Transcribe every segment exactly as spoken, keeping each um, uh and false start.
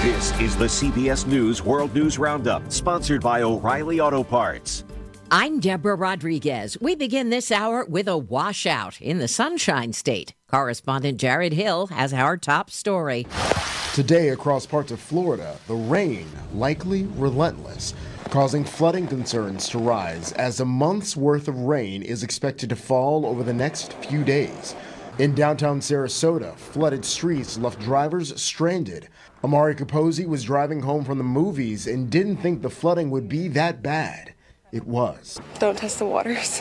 This is the C B S News World News Roundup, sponsored by O'Reilly Auto Parts. I'm Deborah Rodriguez. We begin this hour with a washout in the Sunshine State. Correspondent Jared Hill has our top story. Today, across parts of Florida, the rain likely relentless, causing flooding concerns to rise as a month's worth of rain is expected to fall over the next few days. In downtown Sarasota, flooded streets left drivers stranded. Amari Capozzi was driving home from the movies and didn't think the flooding would be that bad. It was. Don't test the waters.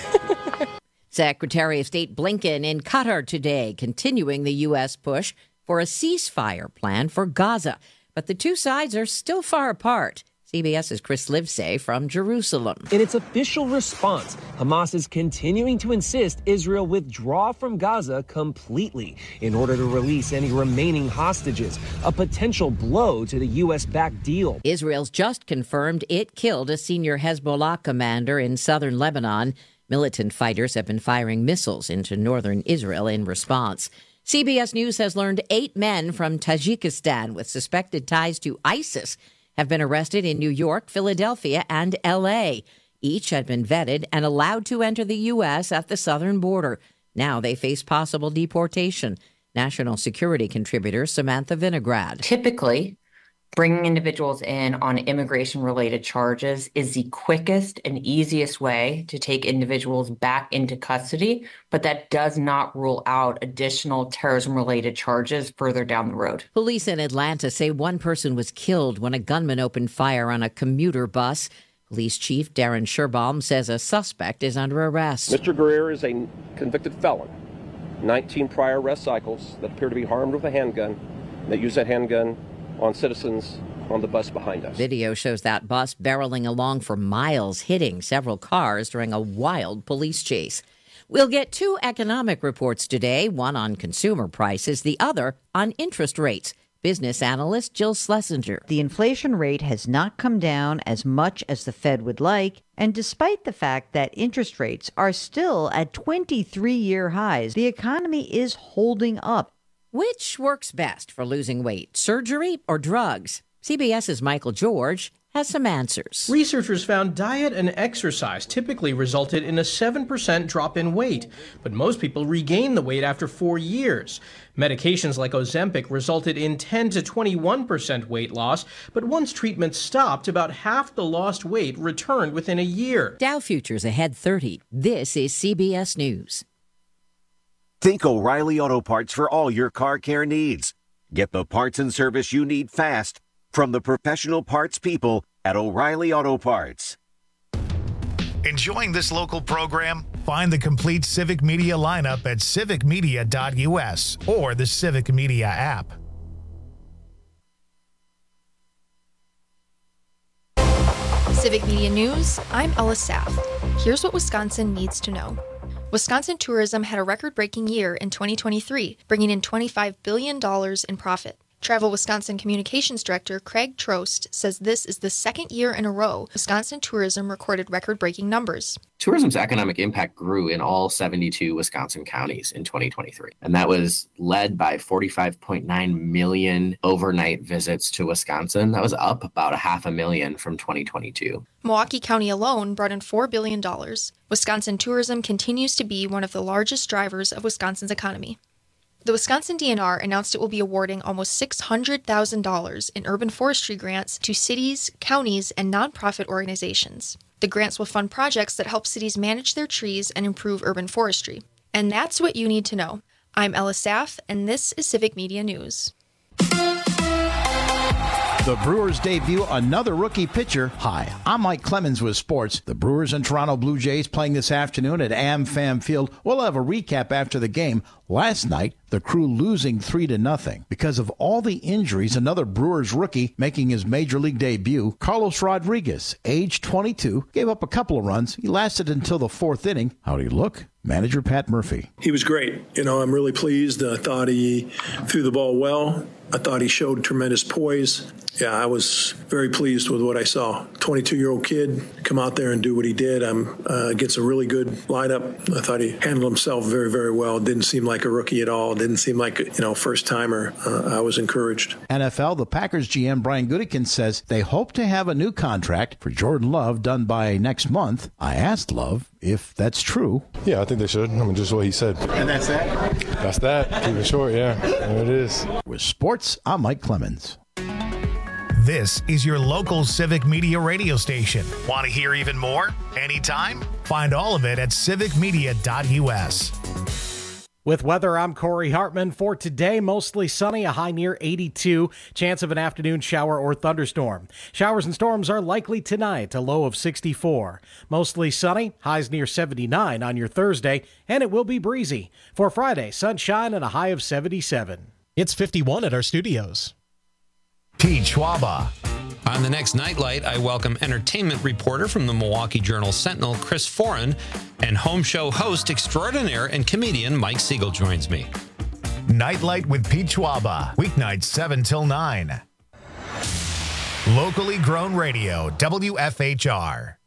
Secretary of State Blinken in Qatar today, continuing the U S push for a ceasefire plan for Gaza. But the two sides are still far apart. CBS's Chris Livesay from Jerusalem. In its official response, Hamas is continuing to insist Israel withdraw from Gaza completely in order to release any remaining hostages, a potential blow to the U S-backed deal. Israel's just confirmed it killed a senior Hezbollah commander in southern Lebanon. Militant fighters have been firing missiles into northern Israel in response. C B S News has learned eight men from Tajikistan with suspected ties to ISIS have been arrested in New York, Philadelphia, and L A. Each had been vetted and allowed to enter the U S at the southern border. Now they face possible deportation. National security contributor Samantha Vinograd. Typically, bringing individuals in on immigration-related charges is the quickest and easiest way to take individuals back into custody, but that does not rule out additional terrorism-related charges further down the road. Police in Atlanta say one person was killed when a gunman opened fire on a commuter bus. Police Chief Darren Sherbaum says a suspect is under arrest. Mister Greer is a convicted felon. nineteen prior arrest cycles that appear to be armed with a handgun, that use that handgun on citizens on the bus behind us. Video shows that bus barreling along for miles, hitting several cars during a wild police chase. We'll get two economic reports today, one on consumer prices, the other on interest rates. Business analyst Jill Schlesinger. The inflation rate has not come down as much as the Fed would like, and despite the fact that interest rates are still at twenty-three-year highs, the economy is holding up. Which works best for losing weight, surgery or drugs? CBS's Michael George has some answers. Researchers found diet and exercise typically resulted in a seven percent drop in weight, but most people regain the weight after four years. Medications like Ozempic resulted in ten to twenty-one percent weight loss, but once treatment stopped, about half the lost weight returned within a year. Dow futures ahead thirty. This is C B S News. Think O'Reilly Auto Parts for all your car care needs. Get the parts and service you need fast from the professional parts people at O'Reilly Auto Parts. Enjoying this local program? Find the complete Civic Media lineup at civic media dot u s or the Civic Media app. Civic Media News, I'm Ella Saff. Here's what Wisconsin needs to know. Wisconsin tourism had a record-breaking year in twenty twenty-three, bringing in twenty-five billion dollars in profit. Travel Wisconsin Communications Director Craig Trost says this is the second year in a row Wisconsin tourism recorded record-breaking numbers. Tourism's economic impact grew in all seventy-two Wisconsin counties in twenty twenty-three, and that was led by forty-five point nine million overnight visits to Wisconsin. That was up about a half a million from twenty twenty-two. Milwaukee County alone brought in four billion dollars. Wisconsin tourism continues to be one of the largest drivers of Wisconsin's economy. The Wisconsin D N R announced it will be awarding almost six hundred thousand dollars in urban forestry grants to cities, counties, and nonprofit organizations. The grants will fund projects that help cities manage their trees and improve urban forestry. And that's what you need to know. I'm Ella Saff, and this is Civic Media News. The Brewers debut another rookie pitcher. Hi, I'm Mike Clemens with sports. The Brewers and Toronto Blue Jays playing this afternoon at AmFam Field. We'll have a recap after the game. Last night, the Crew losing three to nothing. Because of all the injuries, another Brewers rookie making his major league debut, Carlos Rodriguez, age twenty-two, gave up a couple of runs. He lasted until the fourth inning. How'd he look? Manager Pat Murphy. He was great. You know, I'm really pleased. I thought he threw the ball well. I thought he showed tremendous poise. Yeah, I was very pleased with what I saw. twenty-two-year-old kid come out there and do what he did. Um, uh, against a really good lineup. I thought he handled himself very, very well. Didn't seem like a rookie at all. It didn't seem like, you know, first timer. Uh, I was encouraged. N F L, the Packers G M Brian Gutekunst says they hope to have a new contract for Jordan Love done by next month. I asked Love if that's true. Yeah, I think they should. I mean, just what he said. And that's that? That's that. Keep it short, yeah. There it is. With sports, I'm Mike Clemens. This is your local Civic Media radio station. Want to hear even more? Anytime? Find all of it at civic media dot u s. With weather, I'm Corey Hartman. For today, mostly sunny, a high near eighty-two. Chance of an afternoon shower or thunderstorm. Showers and storms are likely tonight, a low of sixty-four. Mostly sunny, highs near seventy-nine on your Thursday, and it will be breezy. For Friday, sunshine and a high of seventy-seven. It's fifty-one at our studios. Pete Schwaba. On the next Nightlight, I welcome entertainment reporter from the Milwaukee Journal-Sentinel, Chris Foran, and home show host extraordinaire and comedian Mike Siegel joins me. Nightlight with Pete Schwaba, weeknights seven till nine. Locally grown radio, W F H R.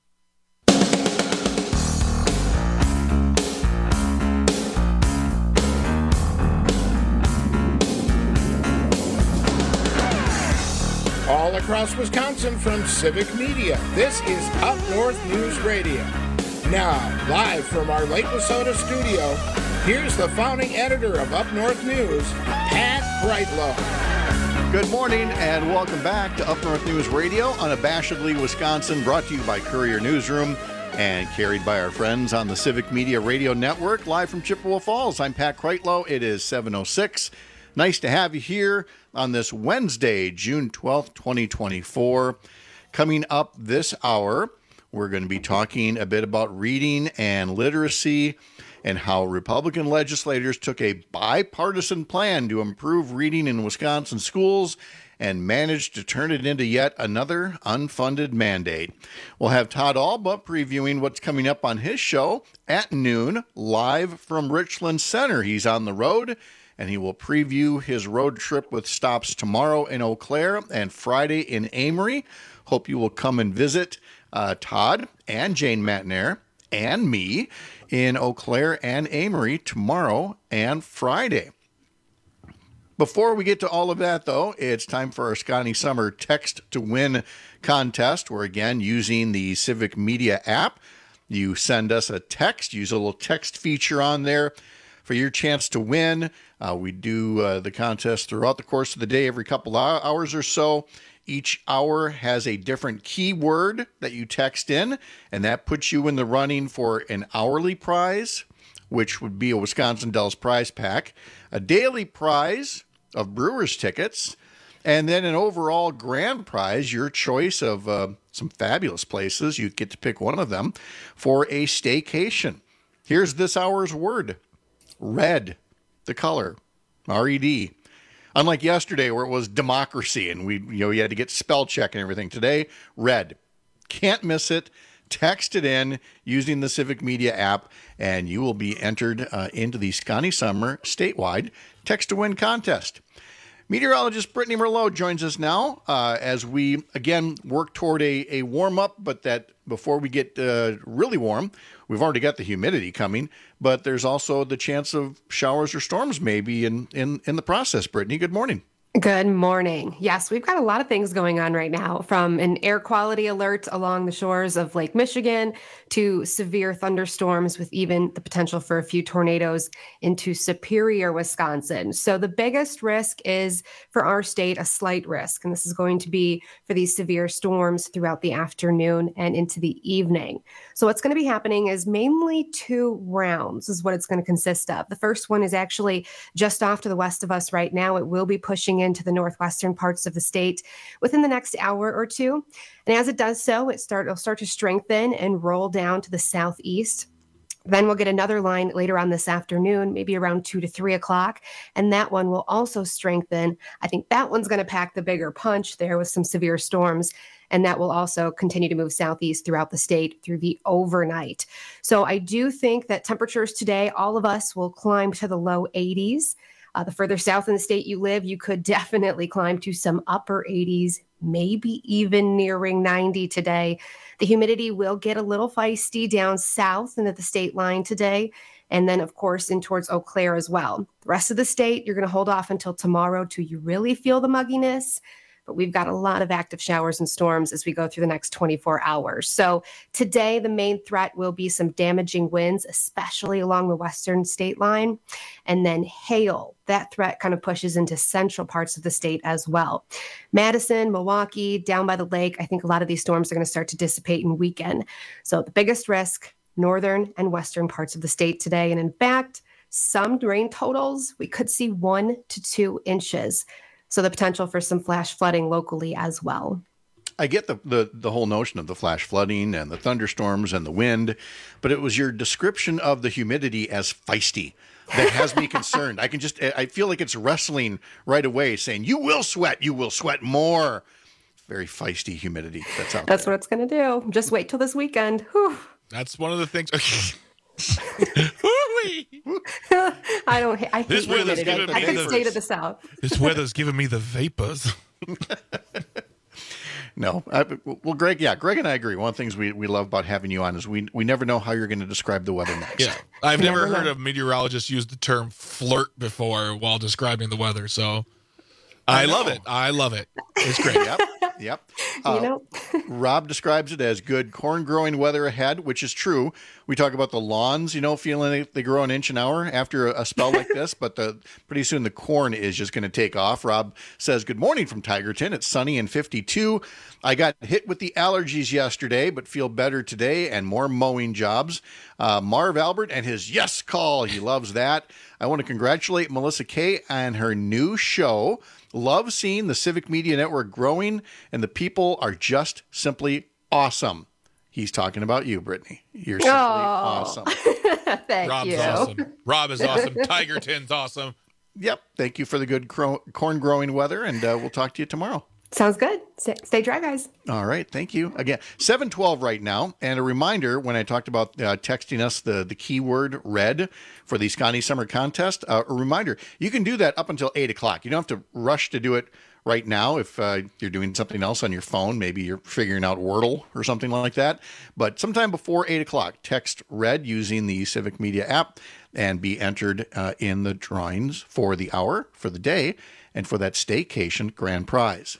All across Wisconsin from Civic Media, this is Up North News Radio. Now, live from our Lake Wissota studio, here's the founding editor of Up North News, Pat Brightlow. Good morning and welcome back to Up North News Radio, unabashedly Wisconsin, brought to you by Courier Newsroom and carried by our friends on the Civic Media Radio Network, live from Chippewa Falls. I'm Pat Brightlow. It is seven oh six. Nice to have you here on this Wednesday, June twelfth, twenty twenty-four. Coming up this hour, we're going to be talking a bit about reading and literacy and how Republican legislators took a bipartisan plan to improve reading in Wisconsin schools and managed to turn it into yet another unfunded mandate. We'll have Todd Alba previewing what's coming up on his show at noon, live from Richland Center. He's on the road, and he will preview his road trip with stops tomorrow in Eau Claire and Friday in Amory. Hope you will come and visit uh, Todd and Jane Matnair and me in Eau Claire and Amory tomorrow and Friday. Before we get to all of that, though, it's time for our Scotty Summer Text to Win contest. We're, again, using the Civic Media app. You send us a text, use a little text feature on there for your chance to win. Uh, we do uh, the contest throughout the course of the day, every couple of hours or so. Each hour has a different keyword that you text in, and that puts you in the running for an hourly prize, which would be a Wisconsin Dells prize pack, a daily prize of Brewers tickets, and then an overall grand prize, your choice of uh, some fabulous places. You get to pick one of them for a staycation. Here's this hour's word. Red, the color, R E D. Unlike yesterday where it was democracy and we, you know, you had to get spell check and everything. Today, red. Can't miss it. Text it in using the Civic Media app, and you will be entered uh, into the Scotty Summer statewide Text to Win contest. Meteorologist Brittany Merlot joins us now uh, as we, again, work toward a, a warm-up, but that before we get uh, really warm, we've already got the humidity coming, but there's also the chance of showers or storms maybe in, in, in the process. Brittany, good morning. Good morning. Yes, we've got a lot of things going on right now, from an air quality alert along the shores of Lake Michigan to severe thunderstorms with even the potential for a few tornadoes into Superior, Wisconsin. So the biggest risk is for our state, a slight risk, and this is going to be for these severe storms throughout the afternoon and into the evening. So what's going to be happening is mainly two rounds is what it's going to consist of. The first one is actually just off to the west of us right now. It will be pushing into the northwestern parts of the state within the next hour or two. And as it does so, it start, it'll start to strengthen and roll down to the southeast. Then we'll get another line later on this afternoon, maybe around two to three o'clock. And that one will also strengthen. I think that one's going to pack the bigger punch there with some severe storms. And that will also continue to move southeast throughout the state through the overnight. So I do think that temperatures today, all of us will climb to the low eighties. Uh, the further south in the state you live, you could definitely climb to some upper eighties, maybe even nearing ninety today. The humidity will get a little feisty down south and at the state line today. And then, of course, in towards Eau Claire as well. The rest of the state, you're going to hold off until tomorrow till you really feel the mugginess. But we've got a lot of active showers and storms as we go through the next twenty-four hours. So today, the main threat will be some damaging winds, especially along the western state line. And then hail. That threat kind of pushes into central parts of the state as well. Madison, Milwaukee, down by the lake, I think a lot of these storms are going to start to dissipate in weekend. So the biggest risk, northern and western parts of the state today. And in fact, some rain totals, we could see one to two inches. So the potential for some flash flooding locally as well. I get the, the, the whole notion of the flash flooding and the thunderstorms and the wind, but it was your description of the humidity as feisty that has me concerned. I can just, I feel like it's wrestling right away saying, you will sweat, you will sweat more. Very feisty humidity. That's out That's there. what it's going to do. Just wait till this weekend. Whew. That's one of the things. I don't. I hate This weather's humidity. giving I me could the- stay to the south. This weather's giving me the vapors. No. I, well, Greg, yeah, Greg and I agree. One of the things we, we love about having you on is we we never know how you're going to describe the weather next. Yeah. I've never Never heard know. a meteorologist use the term flirt before while describing the weather. So I, I love know. it. I love it. It's great. Yep. Yep. Uh, You know, Rob describes it as good corn growing weather ahead, which is true. We talk about the lawns, you know, feeling they, they grow an inch an hour after a, a spell like this, but the pretty soon the corn is just going to take off. Rob says, good morning from Tigerton. It's sunny and fifty-two. I got hit with the allergies yesterday, but feel better today and more mowing jobs. Uh, Marv Albert and his yes call. He loves that. I want to congratulate Melissa Kay on her new show. Love seeing the Civic Media Network growing, and the people are just simply awesome. He's talking about you, Brittany. You're simply Oh. awesome. thank Rob's you. awesome. Rob is awesome. Tigerton's awesome. Yep. Thank you for the good cro- corn growing weather, and uh, we'll talk to you tomorrow. Sounds good. Stay, stay dry, guys. All right. Thank you. Again, seven twelve right now. And a reminder, when I talked about uh, texting us the, the keyword red for the Scotty Summer Contest, uh, a reminder, you can do that up until eight o'clock. You don't have to rush to do it right now if uh, you're doing something else on your phone. Maybe you're figuring out Wordle or something like that. But sometime before eight o'clock, text red using the Civic Media app and be entered uh, in the drawings for the hour, for the day, and for that staycation grand prize.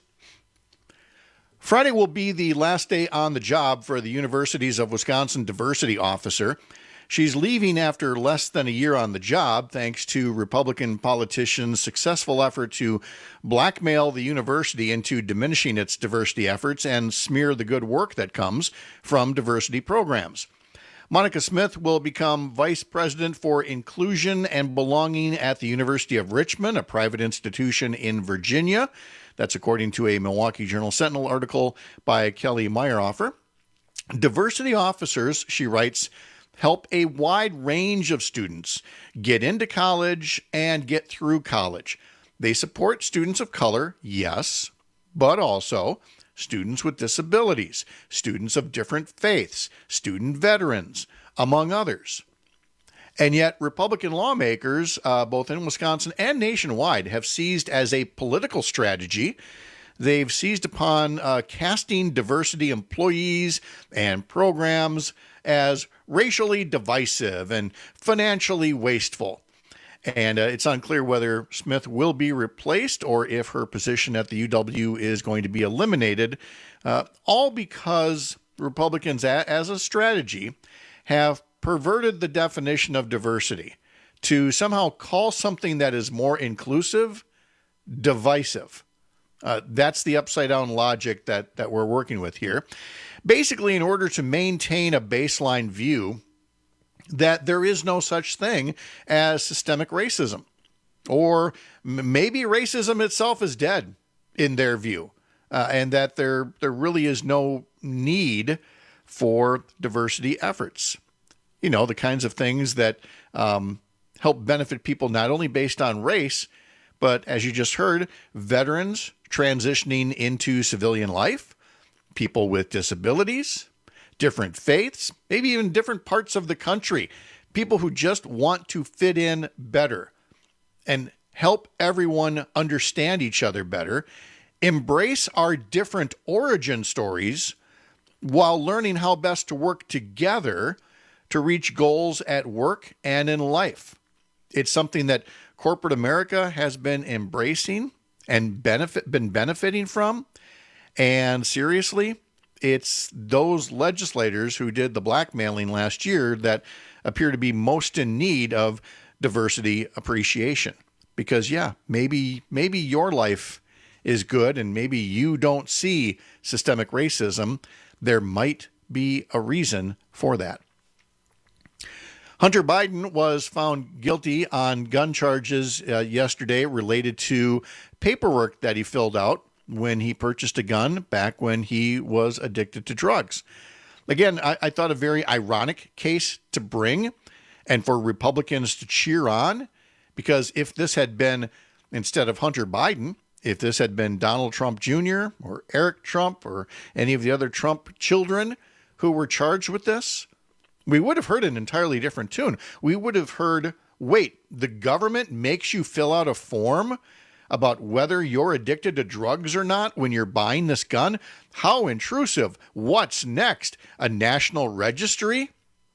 Friday will be the last day on the job for the Universities of Wisconsin diversity officer. She's leaving after less than a year on the job, thanks to Republican politicians' successful effort to blackmail the university into diminishing its diversity efforts and smear the good work that comes from diversity programs. Monica Smith will become vice president for inclusion and belonging at the University of Richmond, a private institution in Virginia. That's according to a Milwaukee Journal Sentinel article by Kelly Meyerhofer. Diversity officers, she writes, help a wide range of students get into college and get through college. They support students of color, yes, but also students with disabilities, students of different faiths, student veterans, among others. And yet Republican lawmakers, uh, both in Wisconsin and nationwide, have seized as a political strategy. They've seized upon uh, casting diversity employees and programs as racially divisive and financially wasteful. And uh, it's unclear whether Smith will be replaced or if her position at the U W is going to be eliminated, uh, all because Republicans, a- as a strategy, have perverted the definition of diversity to somehow call something that is more inclusive divisive. Uh, that's the upside down logic that, that we're working with here. Basically, in order to maintain a baseline view that there is no such thing as systemic racism, or m- maybe racism itself is dead in their view, uh, and that there there really is no need for diversity efforts. You know, the kinds of things that um, help benefit people not only based on race, but as you just heard, veterans transitioning into civilian life, people with disabilities, different faiths, maybe even different parts of the country, people who just want to fit in better and help everyone understand each other better, embrace our different origin stories while learning how best to work together to reach goals at work and in life. It's something that corporate America has been embracing and benefit been benefiting from. And seriously, it's those legislators who did the blackmailing last year that appear to be most in need of diversity appreciation. Because, yeah, maybe maybe your life is good and maybe you don't see systemic racism. There might be a reason for that. Hunter Biden was found guilty on gun charges uh, yesterday related to paperwork that he filled out when he purchased a gun back when he was addicted to drugs. Again, I, I thought a very ironic case to bring and for Republicans to cheer on, because if this had been, instead of Hunter Biden, if this had been Donald Trump Junior or Eric Trump or any of the other Trump children who were charged with this, we would have heard an entirely different tune. We would have heard, wait, the government makes you fill out a form about whether you're addicted to drugs or not when you're buying this gun? How intrusive. What's next? A national registry?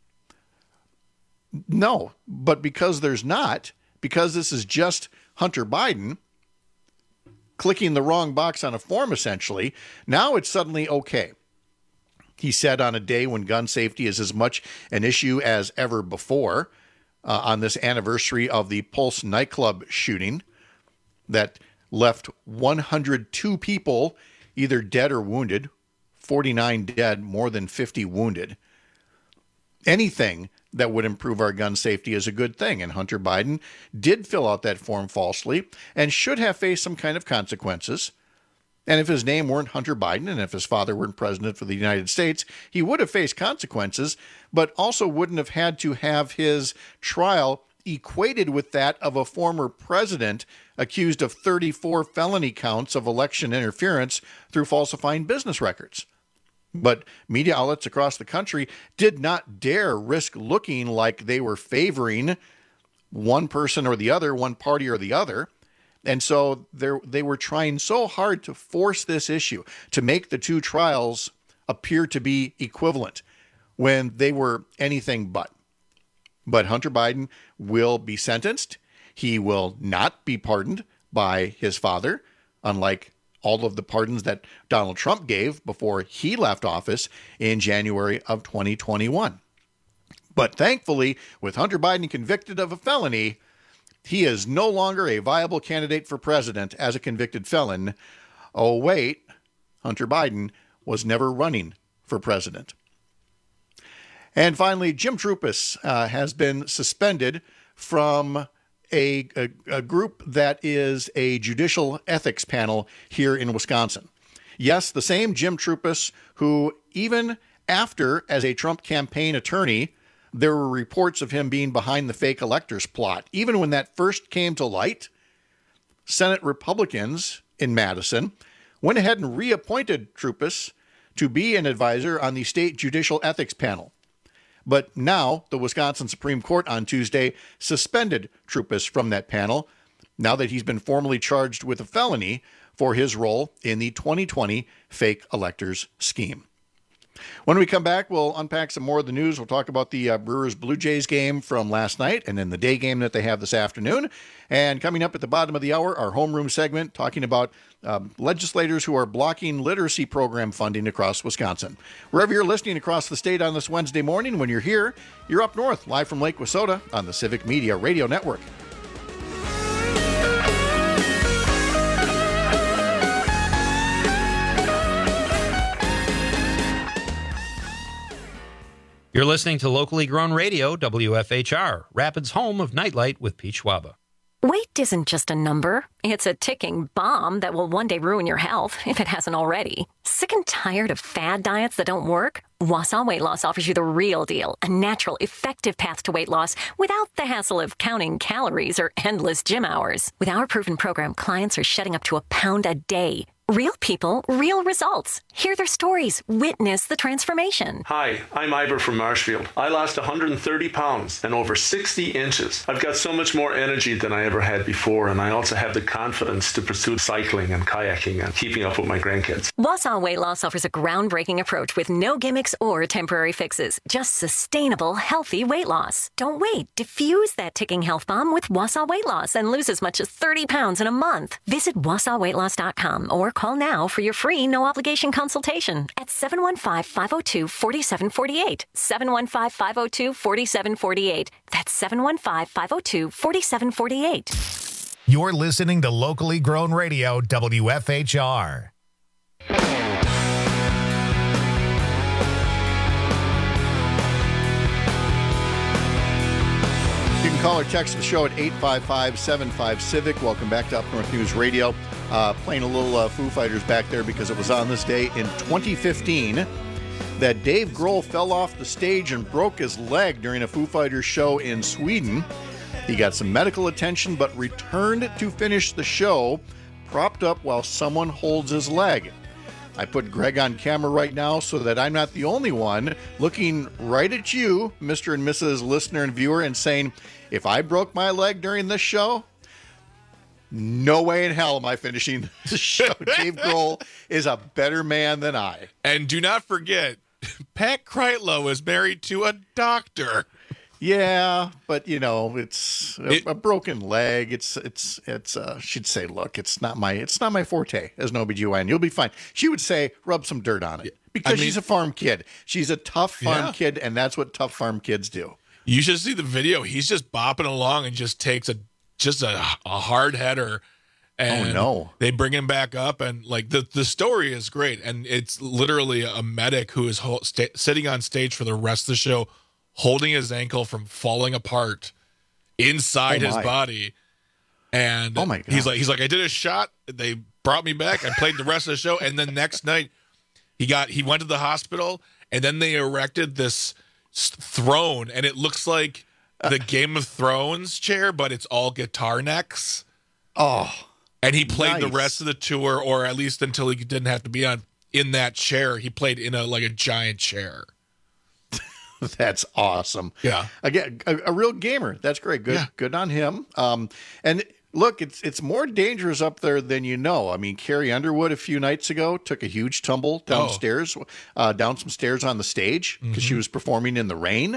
No, but because there's not, because this is just Hunter Biden clicking the wrong box on a form, essentially, now it's suddenly okay. He said on a day when gun safety is as much an issue as ever before, uh, on this anniversary of the Pulse nightclub shooting that left one hundred two people either dead or wounded, forty-nine dead, more than fifty wounded. Anything that would improve our gun safety is a good thing. And Hunter Biden did fill out that form falsely and should have faced some kind of consequences. And if his name weren't Hunter Biden and if his father weren't president for the United States, he would have faced consequences, but also wouldn't have had to have his trial equated with that of a former president accused of thirty-four felony counts of election interference through falsifying business records. But media outlets across the country did not dare risk looking like they were favoring one person or the other, one party or the other. And so they were trying so hard to force this issue, to make the two trials appear to be equivalent when they were anything but. But Hunter Biden will be sentenced. He will not be pardoned by his father, unlike all of the pardons that Donald Trump gave before he left office in January of twenty twenty-one. But thankfully, with Hunter Biden convicted of a felony, he is no longer a viable candidate for president as a convicted felon. Oh, wait, Hunter Biden was never running for president. And finally, Jim Troupis uh, has been suspended from a, a, a group that is a judicial ethics panel here in Wisconsin. Yes, the same Jim Troupis who, even after, as a Trump campaign attorney, there were reports of him being behind the fake electors plot. Even when that first came to light, Senate Republicans in Madison went ahead and reappointed Troupis to be an advisor on the state judicial ethics panel. But now the Wisconsin Supreme Court on Tuesday suspended Troupis from that panel now that he's been formally charged with a felony for his role in the twenty twenty fake electors scheme. When we come back, we'll unpack some more of the news. We'll talk about the uh, Brewers-Blue Jays game from last night and then the day game that they have this afternoon. And coming up at the bottom of the hour, our homeroom segment talking about um, legislators who are blocking literacy program funding across Wisconsin. Wherever you're listening across the state on this Wednesday morning, when you're here, you're up north, live from Lake Wissota on the Civic Media Radio Network. You're listening to locally grown radio, W F H R, Rapids' home of Nightlight with Pete Schwaba. Weight isn't just a number. It's a ticking bomb that will one day ruin your health, if it hasn't already. Sick and tired of fad diets that don't work? Wausau Weight Loss offers you the real deal, a natural, effective path to weight loss without the hassle of counting calories or endless gym hours. With our proven program, clients are shedding up to a pound a day. Real people, real results. Hear their stories. Witness the transformation. Hi, I'm Ivor from Marshfield. I lost one hundred thirty pounds and over sixty inches. I've got so much more energy than I ever had before, and I also have the confidence to pursue cycling and kayaking and keeping up with my grandkids. Wausau Weight Loss offers a groundbreaking approach with no gimmicks or temporary fixes. Just sustainable, healthy weight loss. Don't wait. Diffuse that ticking health bomb with Wausau Weight Loss and lose as much as thirty pounds in a month. Visit wausau weight loss dot com or call now for your free no-obligation consultation at seven one five, five oh two, four seven four eight. seven one five, five oh two, four seven four eight. That's seven one five, five oh two, four seven four eight. You're listening to locally grown radio, W F H R. You can call or text the show at eight five five, seven five, Civic. Welcome back to Up North News Radio. Uh, playing a little uh, Foo Fighters back there because it was on this day in twenty fifteen that Dave Grohl fell off the stage and broke his leg during a Foo Fighters show in Sweden. He got some medical attention but returned to finish the show propped up while someone holds his leg. I put Greg on camera right now so that I'm not the only one looking right at you, Mister and Missus Listener and Viewer, and saying, if I broke my leg during this show, no way in hell am I finishing the show. Dave Grohl is a better man than I. And do not forget, Pat Kreitlow is married to a doctor. Yeah, but you know, it's a, It- a broken leg. It's it's it's. Uh, she'd say, "Look, it's not my it's not my forte as an O B G Y N. You'll be fine." She would say, "Rub some dirt on it," because I mean- she's a farm kid. She's a tough farm Yeah. kid, and that's what tough farm kids do. You should see the video. He's just bopping along and just takes a just a, a hard header. And Oh, no. They bring him back up, and like the the story is great, and it's literally a medic who is ho- sta- sitting on stage for the rest of the show, holding his ankle from falling apart inside Oh, his my. body. And Oh, my he's gosh. like he's like I did a shot. They brought me back. I played the rest of the show, and then next night he got he went to the hospital, and then they erected this s- throne, and it looks like the Game of Thrones chair, but it's all guitar necks. Oh, and he played the nice. rest of the tour, or at least until he didn't have to be on in that chair. He played in a like a giant chair. That's awesome. Yeah. Again, a, a real gamer. That's great. Good, Yeah. good on him. Um, and look, it's it's more dangerous up there than you know. I mean, Carrie Underwood a few nights ago took a huge tumble downstairs, uh, down some stairs on the stage because she was performing in the rain.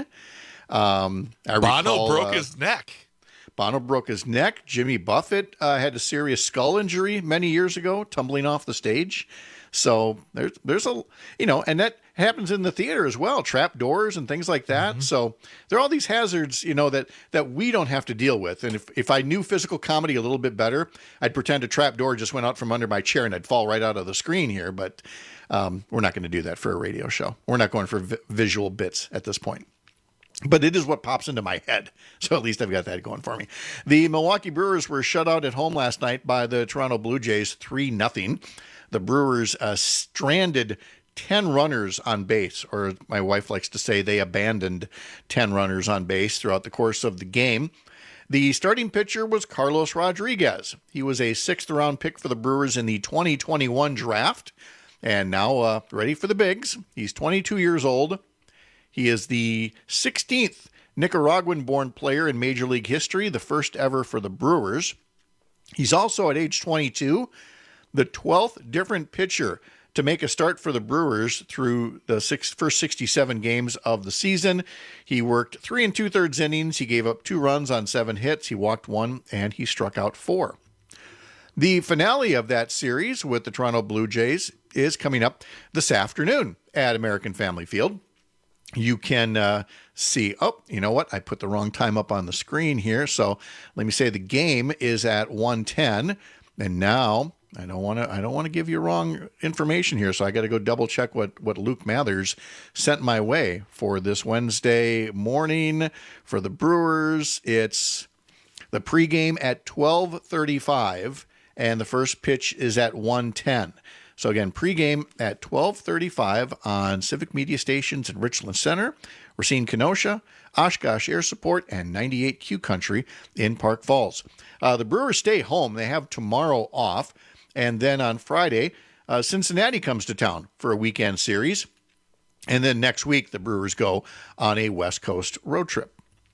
Um, I Bono recall, broke uh, his neck. Bono broke his neck. Jimmy Buffett uh, had a serious skull injury many years ago, tumbling off the stage. So there's there's a you know, and that happens in the theater as well, trap doors and things like that. So there are all these hazards, you know, that that we don't have to deal with. And if if I knew physical comedy a little bit better, I'd pretend a trap door just went out from under my chair and I'd fall right out of the screen here. But um, we're not going to do that for a radio show. We're not going for vi- visual bits at this point. But it is what pops into my head. So at least I've got that going for me. The Milwaukee Brewers were shut out at home last night by the Toronto Blue Jays three nothing. The Brewers uh, stranded ten runners on base, or my wife likes to say they abandoned ten runners on base throughout the course of the game. The starting pitcher was Carlos Rodriguez. He was a sixth round pick for the Brewers in the twenty twenty-one draft, and now uh, ready for the bigs. He's twenty-two years old. He is the sixteenth Nicaraguan-born player in Major League history, the first ever for the Brewers. He's also, at age twenty-two, the twelfth different pitcher to make a start for the Brewers through the six, first sixty-seven games of the season. He worked three and two-thirds innings. He gave up two runs on seven hits. He walked one, and he struck out four. The finale of that series with the Toronto Blue Jays is coming up this afternoon at American Family Field. You can uh, see, oh, you know what? I put the wrong time up on the screen here. So let me say the game is at one ten. And now I don't want to I don't want to give you wrong information here. So I got to go double check what, what Luke Mathers sent my way for this Wednesday morning for the Brewers. It's the pregame at twelve thirty-five and the first pitch is at one ten. So again, pregame at twelve thirty-five on Civic Media Stations in Richland Center, Racine Kenosha, Oshkosh Air Support, and ninety-eight Q Country in Park Falls. Uh, the Brewers stay home. They have tomorrow off. And then on Friday, uh, Cincinnati comes to town for a weekend series. And then next week, the Brewers go on a West Coast road trip.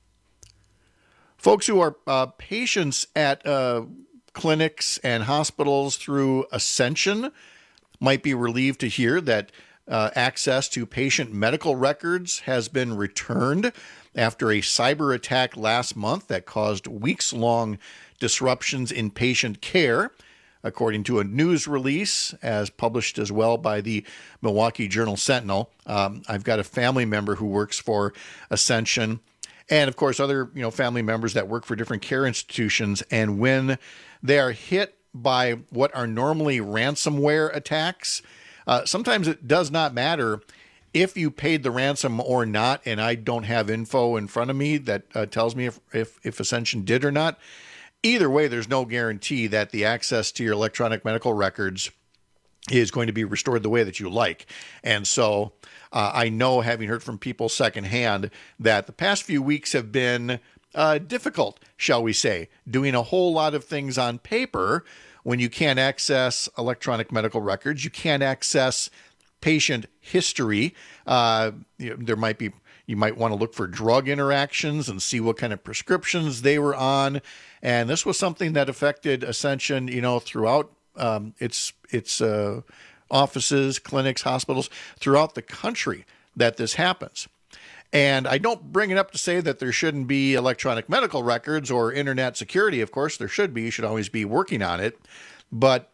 Folks who are uh, patients at uh, clinics and hospitals through Ascension might be relieved to hear that uh, access to patient medical records has been returned after a cyber attack last month that caused weeks-long disruptions in patient care, according to a news release as published as well by the Milwaukee Journal-Sentinel. Um, I've got a family member who works for Ascension, and of course other you know family members that work for different care institutions. And when they are hit by what are normally ransomware attacks, uh, sometimes it does not matter if you paid the ransom or not, and I don't have info in front of me that uh, tells me if, if, if Ascension did or not. Either way, there's no guarantee that the access to your electronic medical records is going to be restored the way that you like. And so uh, I know, having heard from people secondhand, that the past few weeks have been uh, difficult, shall we say, doing a whole lot of things on paper. When you can't access electronic medical records, you can't access patient history. Uh, you know, there might be, you might want to look for drug interactions and see what kind of prescriptions they were on. And this was something that affected Ascension, you know, throughout um, its its uh, offices, clinics, hospitals throughout the country that this happens. And I don't bring it up to say that there shouldn't be electronic medical records or internet security. Of course, there should be. You should always be working on it. But,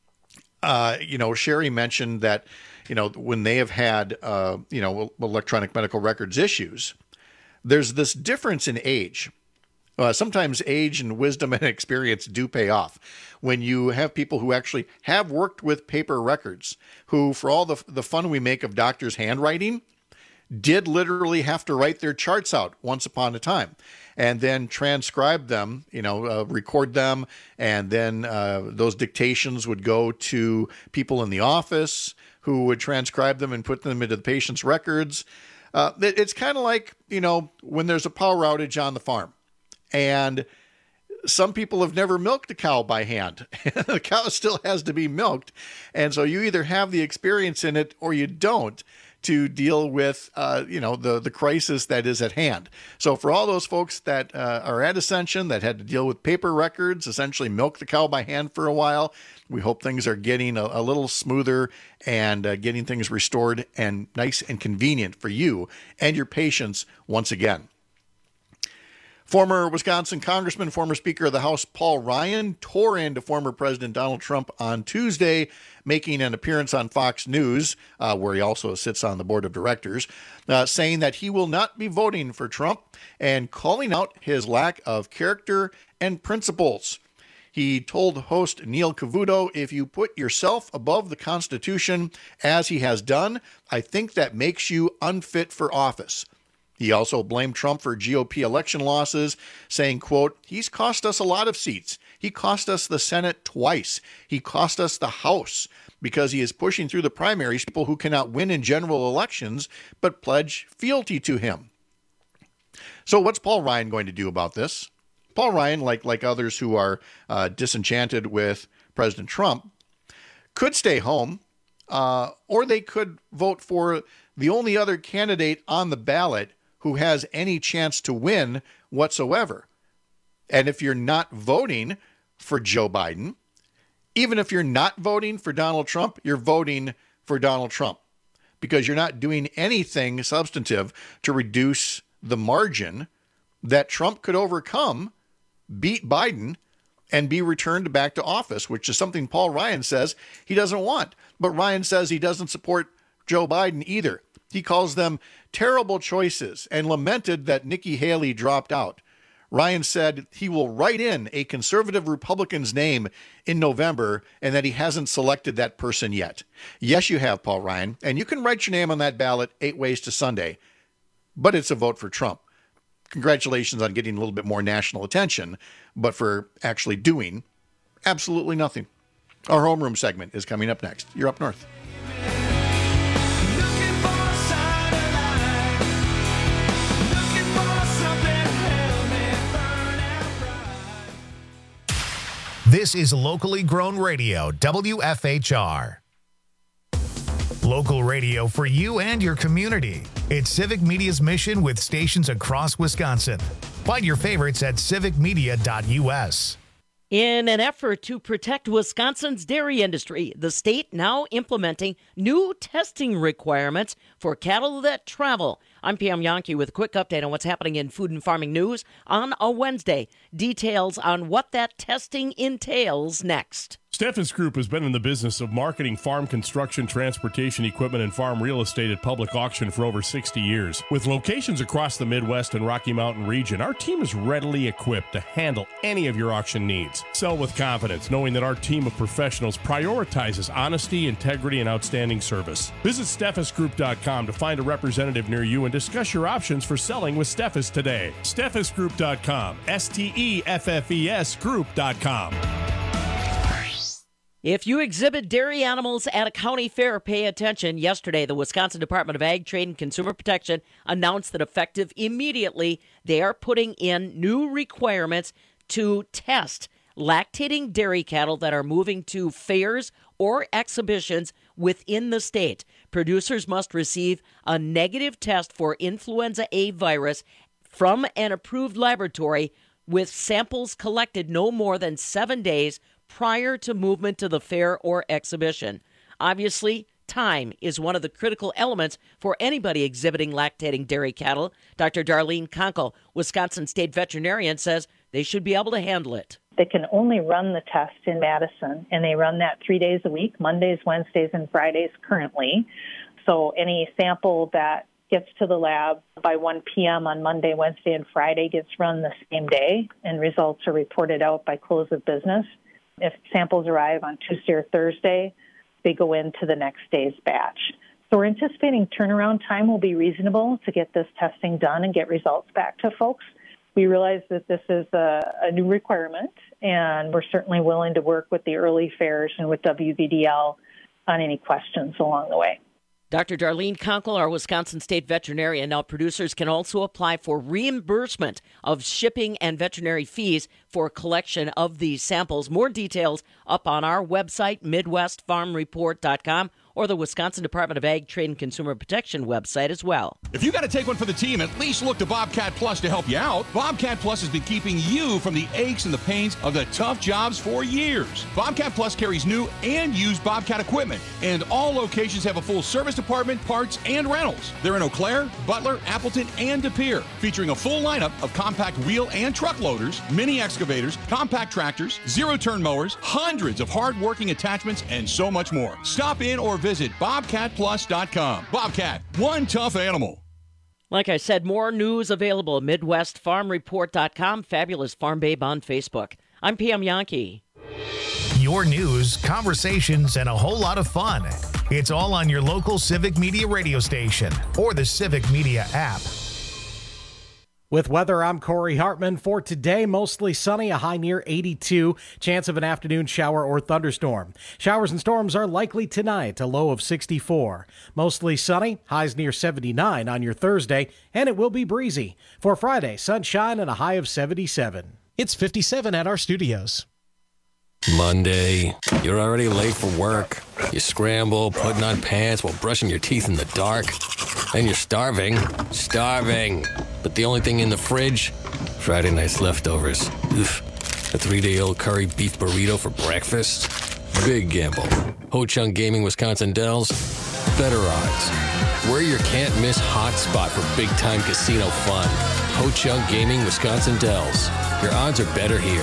uh, you know, Sherry mentioned that, you know, when they have had, uh, you know, electronic medical records issues, there's this difference in age. Uh, sometimes age and wisdom and experience do pay off when you have people who actually have worked with paper records, who, for all the, the fun we make of doctors' handwriting, did literally have to write their charts out once upon a time and then transcribe them, you know, uh, record them. And then uh, those dictations would go to people in the office who would transcribe them and put them into the patient's records. Uh, it, it's kind of like, you know, when there's a power outage on the farm. And some people have never milked a cow by hand. The cow still has to be milked. And so you either have the experience in it or you don't to deal with, uh, you know, the, the crisis that is at hand. So for all those folks that uh, are at Ascension that had to deal with paper records, essentially milk the cow by hand for a while, we hope things are getting a, a little smoother and uh, getting things restored and nice and convenient for you and your patients once again. Former Wisconsin Congressman, former Speaker of the House Paul Ryan tore into former President Donald Trump on Tuesday, making an appearance on Fox News, uh, where he also sits on the board of directors, uh, saying that he will not be voting for Trump and calling out his lack of character and principles. He told host Neil Cavuto, "If you put yourself above the Constitution, as he has done, I think that makes you unfit for office." He also blamed Trump for G O P election losses, saying, quote, "He's cost us a lot of seats. He cost us the Senate twice. He cost us the House because he is pushing through the primaries people who cannot win in general elections but pledge fealty to him." So what's Paul Ryan going to do about this? Paul Ryan, like, like others who are uh, disenchanted with President Trump, could stay home, uh, or they could vote for the only other candidate on the ballot who has any chance to win whatsoever. And if you're not voting for Joe Biden, even if you're not voting for Donald Trump, you're voting for Donald Trump because you're not doing anything substantive to reduce the margin that Trump could overcome, beat Biden, and be returned back to office, which is something Paul Ryan says he doesn't want. But Ryan says he doesn't support Joe Biden either. He calls them terrible choices and lamented that Nikki Haley dropped out. Ryan said he will write in a conservative Republican's name in November and that he hasn't selected that person yet. Yes, you have, Paul Ryan, and you can write your name on that ballot eight ways to Sunday, but it's a vote for Trump. Congratulations on getting a little bit more national attention, but for actually doing absolutely nothing. Our homeroom segment is coming up next. You're up north. This is locally grown radio, W F H R. Local radio for you and your community. It's Civic Media's mission with stations across Wisconsin. Find your favorites at civic media dot U S. In an effort to protect Wisconsin's dairy industry, the state now implementing new testing requirements for cattle that travel. I'm Pam Yankee with a quick update on what's happening in food and farming news on a Wednesday. Details on what that testing entails next. Steffens Group has been in the business of marketing farm construction, transportation equipment, and farm real estate at public auction for over sixty years. With locations across the Midwest and Rocky Mountain region, our team is readily equipped to handle any of your auction needs. Sell with confidence, knowing that our team of professionals prioritizes honesty, integrity, and outstanding service. Visit steffens group dot com to find a representative near you and discuss your options for selling with Steffes today. steffens group dot com, S T E F F E S group dot com. If you exhibit dairy animals at a county fair, pay attention. Yesterday, the Wisconsin Department of Ag, Trade, and Consumer Protection announced that effective immediately, they are putting in new requirements to test lactating dairy cattle that are moving to fairs or exhibitions within the state. Producers must receive a negative test for influenza A virus from an approved laboratory with samples collected no more than seven days prior to movement to the fair or exhibition. Obviously, time is one of the critical elements for anybody exhibiting lactating dairy cattle. Doctor Darlene Konkel, Wisconsin State Veterinarian, says they should be able to handle it. They can only run the test in Madison, and they run that three days a week, Mondays, Wednesdays, and Fridays currently. So any sample that gets to the lab by one p.m. on Monday, Wednesday, and Friday gets run the same day, and results are reported out by close of business. If samples arrive on Tuesday or Thursday, they go into the next day's batch. So we're anticipating turnaround time will be reasonable to get this testing done and get results back to folks. We realize that this is a, a new requirement, and we're certainly willing to work with the early fairs and with W V D L on any questions along the way. Doctor Darlene Konkel, our Wisconsin State Veterinarian. Now, producers can also apply for reimbursement of shipping and veterinary fees for collection of these samples. More details up on our website, midwest farm report dot com, or the Wisconsin Department of Ag, Trade, and Consumer Protection website as well. If you got to take one for the team, at least look to Bobcat Plus to help you out. Bobcat Plus has been keeping you from the aches and the pains of the tough jobs for years. Bobcat Plus carries new and used Bobcat equipment, and all locations have a full service department, parts, and rentals. They're in Eau Claire, Butler, Appleton, and De Pere, featuring a full lineup of compact wheel and truck loaders, mini excavators, compact tractors, zero-turn mowers, hundreds of hard-working attachments, and so much more. Stop in or visit bobcat plus dot com. Bobcat, one tough animal. Like I said, more news available at midwest farm report dot com. Fabulous Farm Babe on Facebook. I'm Pam Yankee. Your news, conversations, and a whole lot of fun. It's all on your local Civic Media radio station or the Civic Media app. With weather, I'm Corey Hartman. For today, mostly sunny, a high near eighty-two. Chance of an afternoon shower or thunderstorm. Showers and storms are likely tonight, a low of sixty-four. Mostly sunny, highs near seventy-nine on your Thursday, and it will be breezy. For Friday, sunshine and a high of seventy-seven. It's fifty-seven at our studios. Monday, you're already late for work. You scramble, putting on pants while brushing your teeth in the dark. Then you're starving. Starving. But the only thing in the fridge? Friday night's leftovers. Oof. A three-day-old curry beef burrito for breakfast? Big gamble. Ho Chunk Gaming Wisconsin Dells? Better odds. We're your can't-miss hot spot for big-time casino fun. Ho Chunk Gaming Wisconsin Dells. Your odds are better here.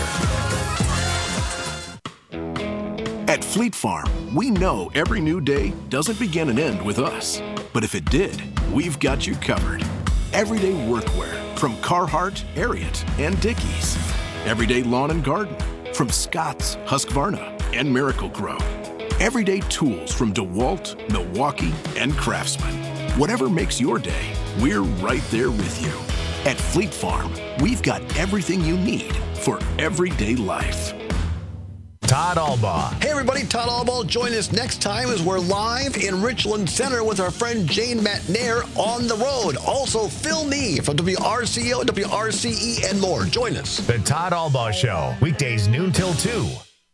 At Fleet Farm, we know every new day doesn't begin and end with us. But if it did, we've got you covered. Everyday workwear from Carhartt, Ariat, and Dickies. Everyday lawn and garden from Scott's, Husqvarna, and Miracle-Gro. Everyday tools from DeWalt, Milwaukee, and Craftsman. Whatever makes your day, we're right there with you. At Fleet Farm, we've got everything you need for everyday life. Todd Albaugh. Hey everybody, Todd Albaugh. Join us next time as we're live in Richland Center with our friend Jane Matnair on the road. Also, Phil Nee from W R C O, W R C E, and more. Join us. The Todd Albaugh Show, weekdays noon till two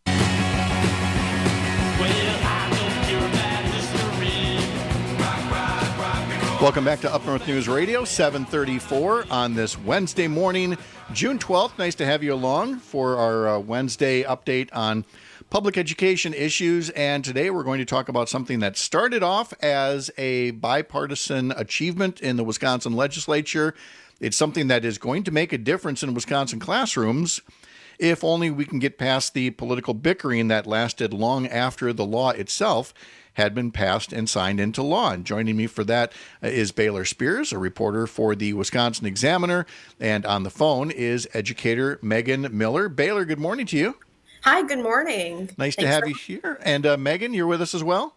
Welcome back to Up North News Radio, seven thirty-four on this Wednesday morning, June twelfth. Nice to have you along for our uh, Wednesday update on public education issues. And today we're going to talk about something that started off as a bipartisan achievement in the Wisconsin legislature. It's something that is going to make a difference in Wisconsin classrooms if only we can get past the political bickering that lasted long after the law itself had been passed and signed into law. And joining me for that is Baylor Spears, a reporter for the Wisconsin Examiner. And on the phone is educator Megan Miller. Baylor, good morning to you. Hi, good morning. Nice Thanks to have for- you here. And uh, Megan, you're with us as well?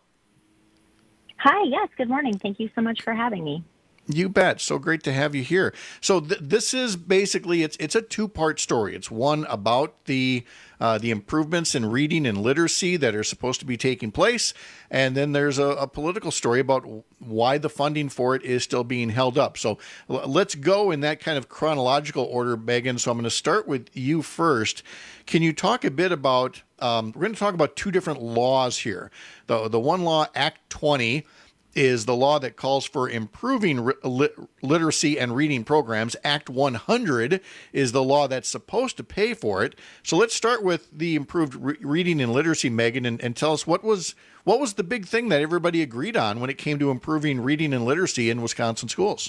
Hi, yes, good morning. Thank you so much for having me. You bet. So great to have you here. So th- this is basically, it's it's a two-part story. It's one about the uh, the improvements in reading and literacy that are supposed to be taking place. And then there's a, a political story about why the funding for it is still being held up. So l- let's go in that kind of chronological order, Megan. So I'm going to start with you first. Can you talk a bit about, um, we're going to talk about two different laws here. The, the one law, Act twenty, is the law that calls for improving ri- lit- literacy and reading programs. Act one hundred is the law that's supposed to pay for it. So let's start with the improved re- reading and literacy, Megan, and, and tell us what was what was the big thing that everybody agreed on when it came to improving reading and literacy in Wisconsin schools?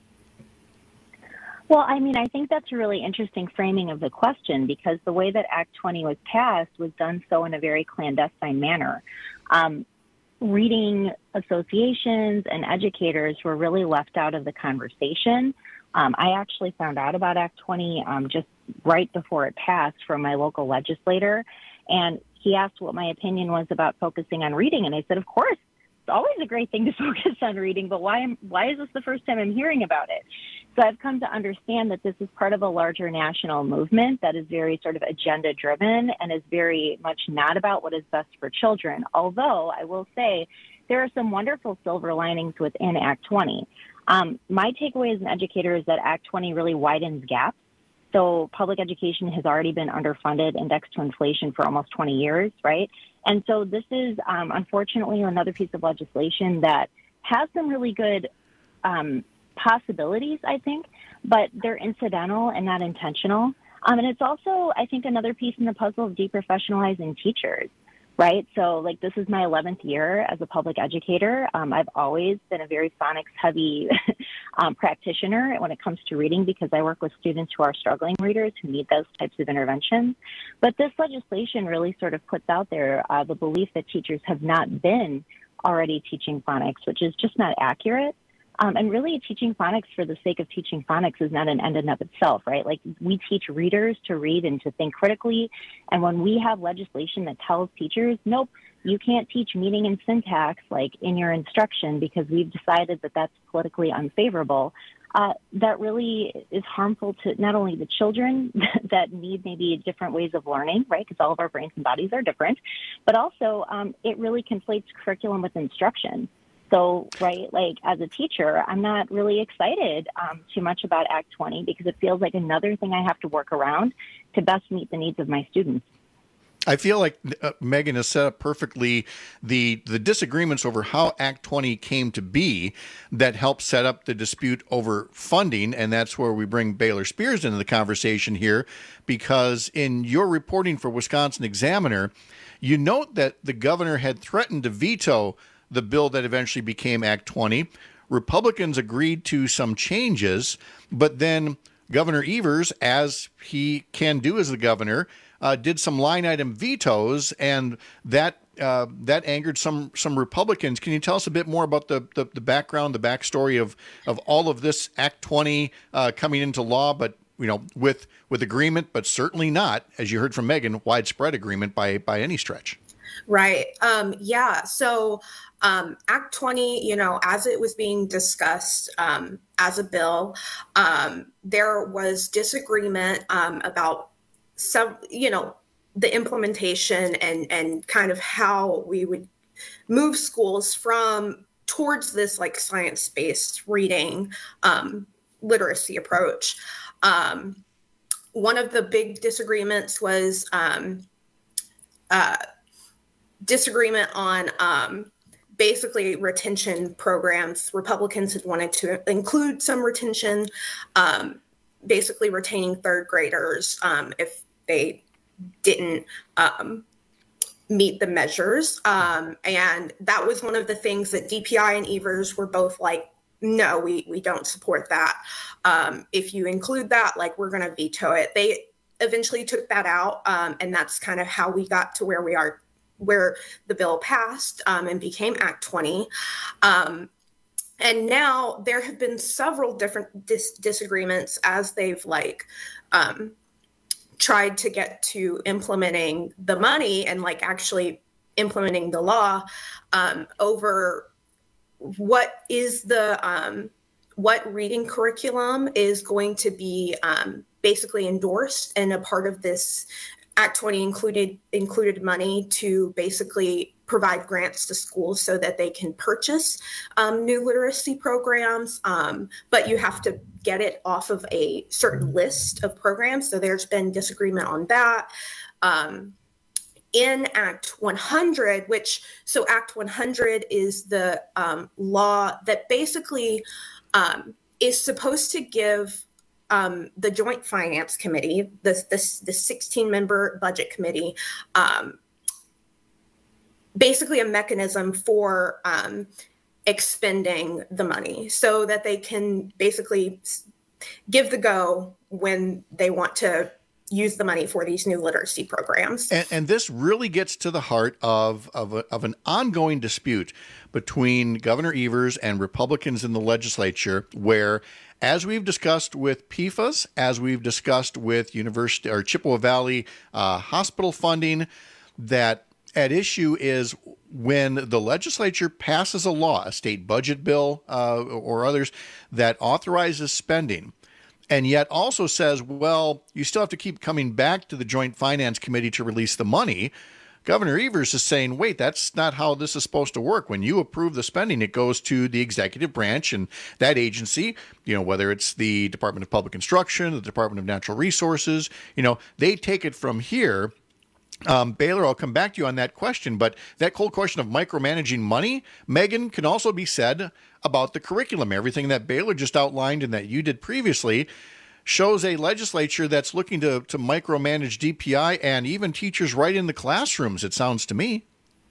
Well, I mean, I think that's a really interesting framing of the question, because the way that Act twenty was passed was done so in a very clandestine manner. Um, reading associations and educators were really left out of the conversation. Um, I actually found out about Act twenty um, just right before it passed from my local legislator, and he asked what my opinion was about focusing on reading, and I said, of course, it's always a great thing to focus on reading, but why am, why is this the first time I'm hearing about it? So I've come to understand that this is part of a larger national movement that is very sort of agenda driven and is very much not about what is best for children. Although I will say there are some wonderful silver linings within Act twenty. Um, my takeaway as an educator is that Act twenty really widens gaps. So public education has already been underfunded, indexed to inflation for almost twenty years, right? And so this is, um, unfortunately, another piece of legislation that has some really good um, possibilities, I think, but they're incidental and not intentional. Um, and it's also, I think, another piece in the puzzle of deprofessionalizing teachers, right? So, like, this is my eleventh year as a public educator. Um, I've always been a very phonics-heavy um, practitioner when it comes to reading, because I work with students who are struggling readers who need those types of interventions. But this legislation really sort of puts out there uh, the belief that teachers have not been already teaching phonics, which is just not accurate. Um, and really, teaching phonics for the sake of teaching phonics is not an end in of itself, right? Like, we teach readers to read and to think critically. And when we have legislation that tells teachers, nope, you can't teach meaning and syntax like in your instruction because we've decided that that's politically unfavorable, uh, that really is harmful to not only the children that need maybe different ways of learning, right? Because all of our brains and bodies are different, but also um, it really conflates curriculum with instruction. So, right, like as a teacher, I'm not really excited um, too much about Act twenty because it feels like another thing I have to work around to best meet the needs of my students. I feel like uh, Megan has set up perfectly the the disagreements over how Act twenty came to be that helped set up the dispute over funding, and that's where we bring Baylor Spears into the conversation here, because in your reporting for Wisconsin Examiner, you note that the governor had threatened to veto the bill that eventually became Act twenty. Republicans agreed to some changes, but then Governor Evers, as he can do as the governor, uh, did some line item vetoes, and that uh, that angered some some Republicans. Can you tell us a bit more about the the, the background, the backstory of of all of this Act twenty uh, coming into law, but you know, with with agreement, but certainly not, as you heard from Megan, widespread agreement by by any stretch. Right. Um, yeah. So um, Act twenty, you know, as it was being discussed um, as a bill, um, there was disagreement um, about some, you know, the implementation and and kind of how we would move schools from towards this like science-based reading um, literacy approach. Um, one of the big disagreements was um, uh, disagreement on um, basically retention programs. Republicans had wanted to include some retention, um, basically retaining third graders um, if they didn't um, meet the measures. Um, and that was one of the things that D P I and Evers were both like, no, we, we don't support that. Um, if you include that, like, we're going to veto it. They eventually took that out. Um, and that's kind of how we got to where we are, where the bill passed um, and became Act twenty. Um, and now there have been several different dis- disagreements as they've like um, tried to get to implementing the money and like actually implementing the law um, over what is the um, what reading curriculum is going to be um, basically endorsed and a part of this Act twenty included included money to basically provide grants to schools so that they can purchase um, new literacy programs, um, but you have to get it off of a certain list of programs. So there's been disagreement on that. Um, in Act one hundred, which, so Act one hundred is the um, law that basically um, is supposed to give Um, the Joint Finance Committee, the the, the sixteen-member budget committee, um, basically a mechanism for um, expending the money so that they can basically give the go when they want to use the money for these new literacy programs. And, and this really gets to the heart of, of, a, of an ongoing dispute between Governor Evers and Republicans in the legislature, where, as we've discussed with P F A S, as we've discussed with University or Chippewa Valley uh, hospital funding, that at issue is when the legislature passes a law, a state budget bill uh, or others, that authorizes spending, and yet also says, well, you still have to keep coming back to the Joint Finance Committee to release the money. Governor Evers is saying, wait, that's not how this is supposed to work. When you approve the spending, it goes to the executive branch, and that agency, you know, whether it's the Department of Public Instruction, the Department of Natural Resources, you know, they take it from here. Um, Baylor, I'll come back to you on that question, but that whole question of micromanaging money, Megan, can also be said about the curriculum. Everything that Baylor just outlined and that you did previously shows a legislature that's looking to, to micromanage D P I and even teachers right in the classrooms, it sounds to me.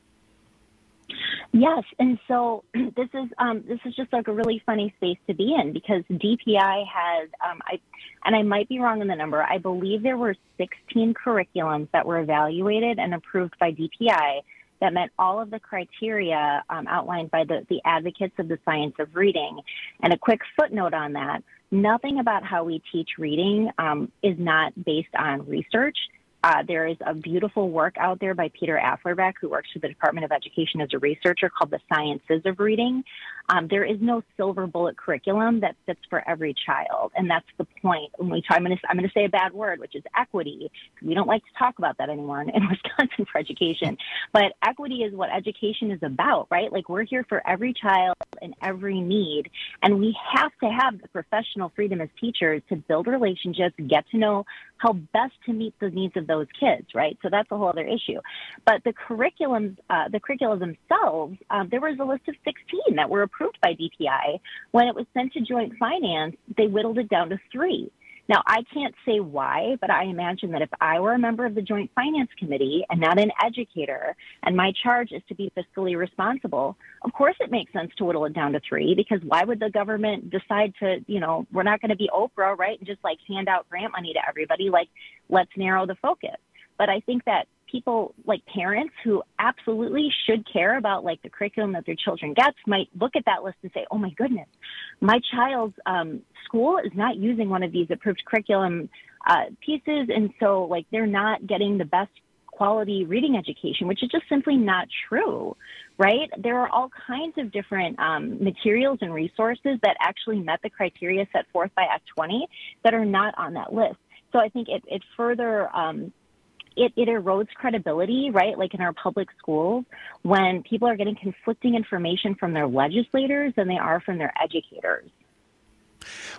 Yes, and so this is um, this is just like a really funny space to be in, because D P I has, um, I, and I might be wrong in the number, I believe there were sixteen curriculums that were evaluated and approved by D P I that met all of the criteria um, outlined by the, the advocates of the science of reading. And a quick footnote on that, nothing about how we teach reading um, is not based on research. Uh, there is a beautiful work out there by Peter Afflerbeck, who works for the Department of Education as a researcher, called The Sciences of Reading. Um, there is no silver bullet curriculum that fits for every child, and that's the point. When we try, I'm going to I'm going to say a bad word, which is equity. We don't like to talk about that anymore in, in Wisconsin for education, but equity is what education is about, right? Like, we're here for every child and every need, and we have to have the professional freedom as teachers to build relationships, get to know how best to meet the needs of those kids, right? So that's a whole other issue. But the curriculums, uh, the curriculums themselves, um, there was a list of sixteen that were approved by D P I. When it was sent to Joint Finance, they whittled it down to three. Now, I can't say why, but I imagine that if I were a member of the Joint Finance Committee and not an educator, and my charge is to be fiscally responsible, of course it makes sense to whittle it down to three, because why would the government decide to, you know, we're not going to be Oprah, right, and just like hand out grant money to everybody, like, let's narrow the focus. But I think that people, like parents who absolutely should care about like the curriculum that their children gets, might look at that list and say, oh my goodness, my child's um, school is not using one of these approved curriculum uh, pieces. And so like they're not getting the best quality reading education, which is just simply not true, right? There are all kinds of different um, materials and resources that actually met the criteria set forth by Act twenty that are not on that list. So I think it, it further um, It, it erodes credibility, right? Like in our public schools, when people are getting conflicting information from their legislators than they are from their educators.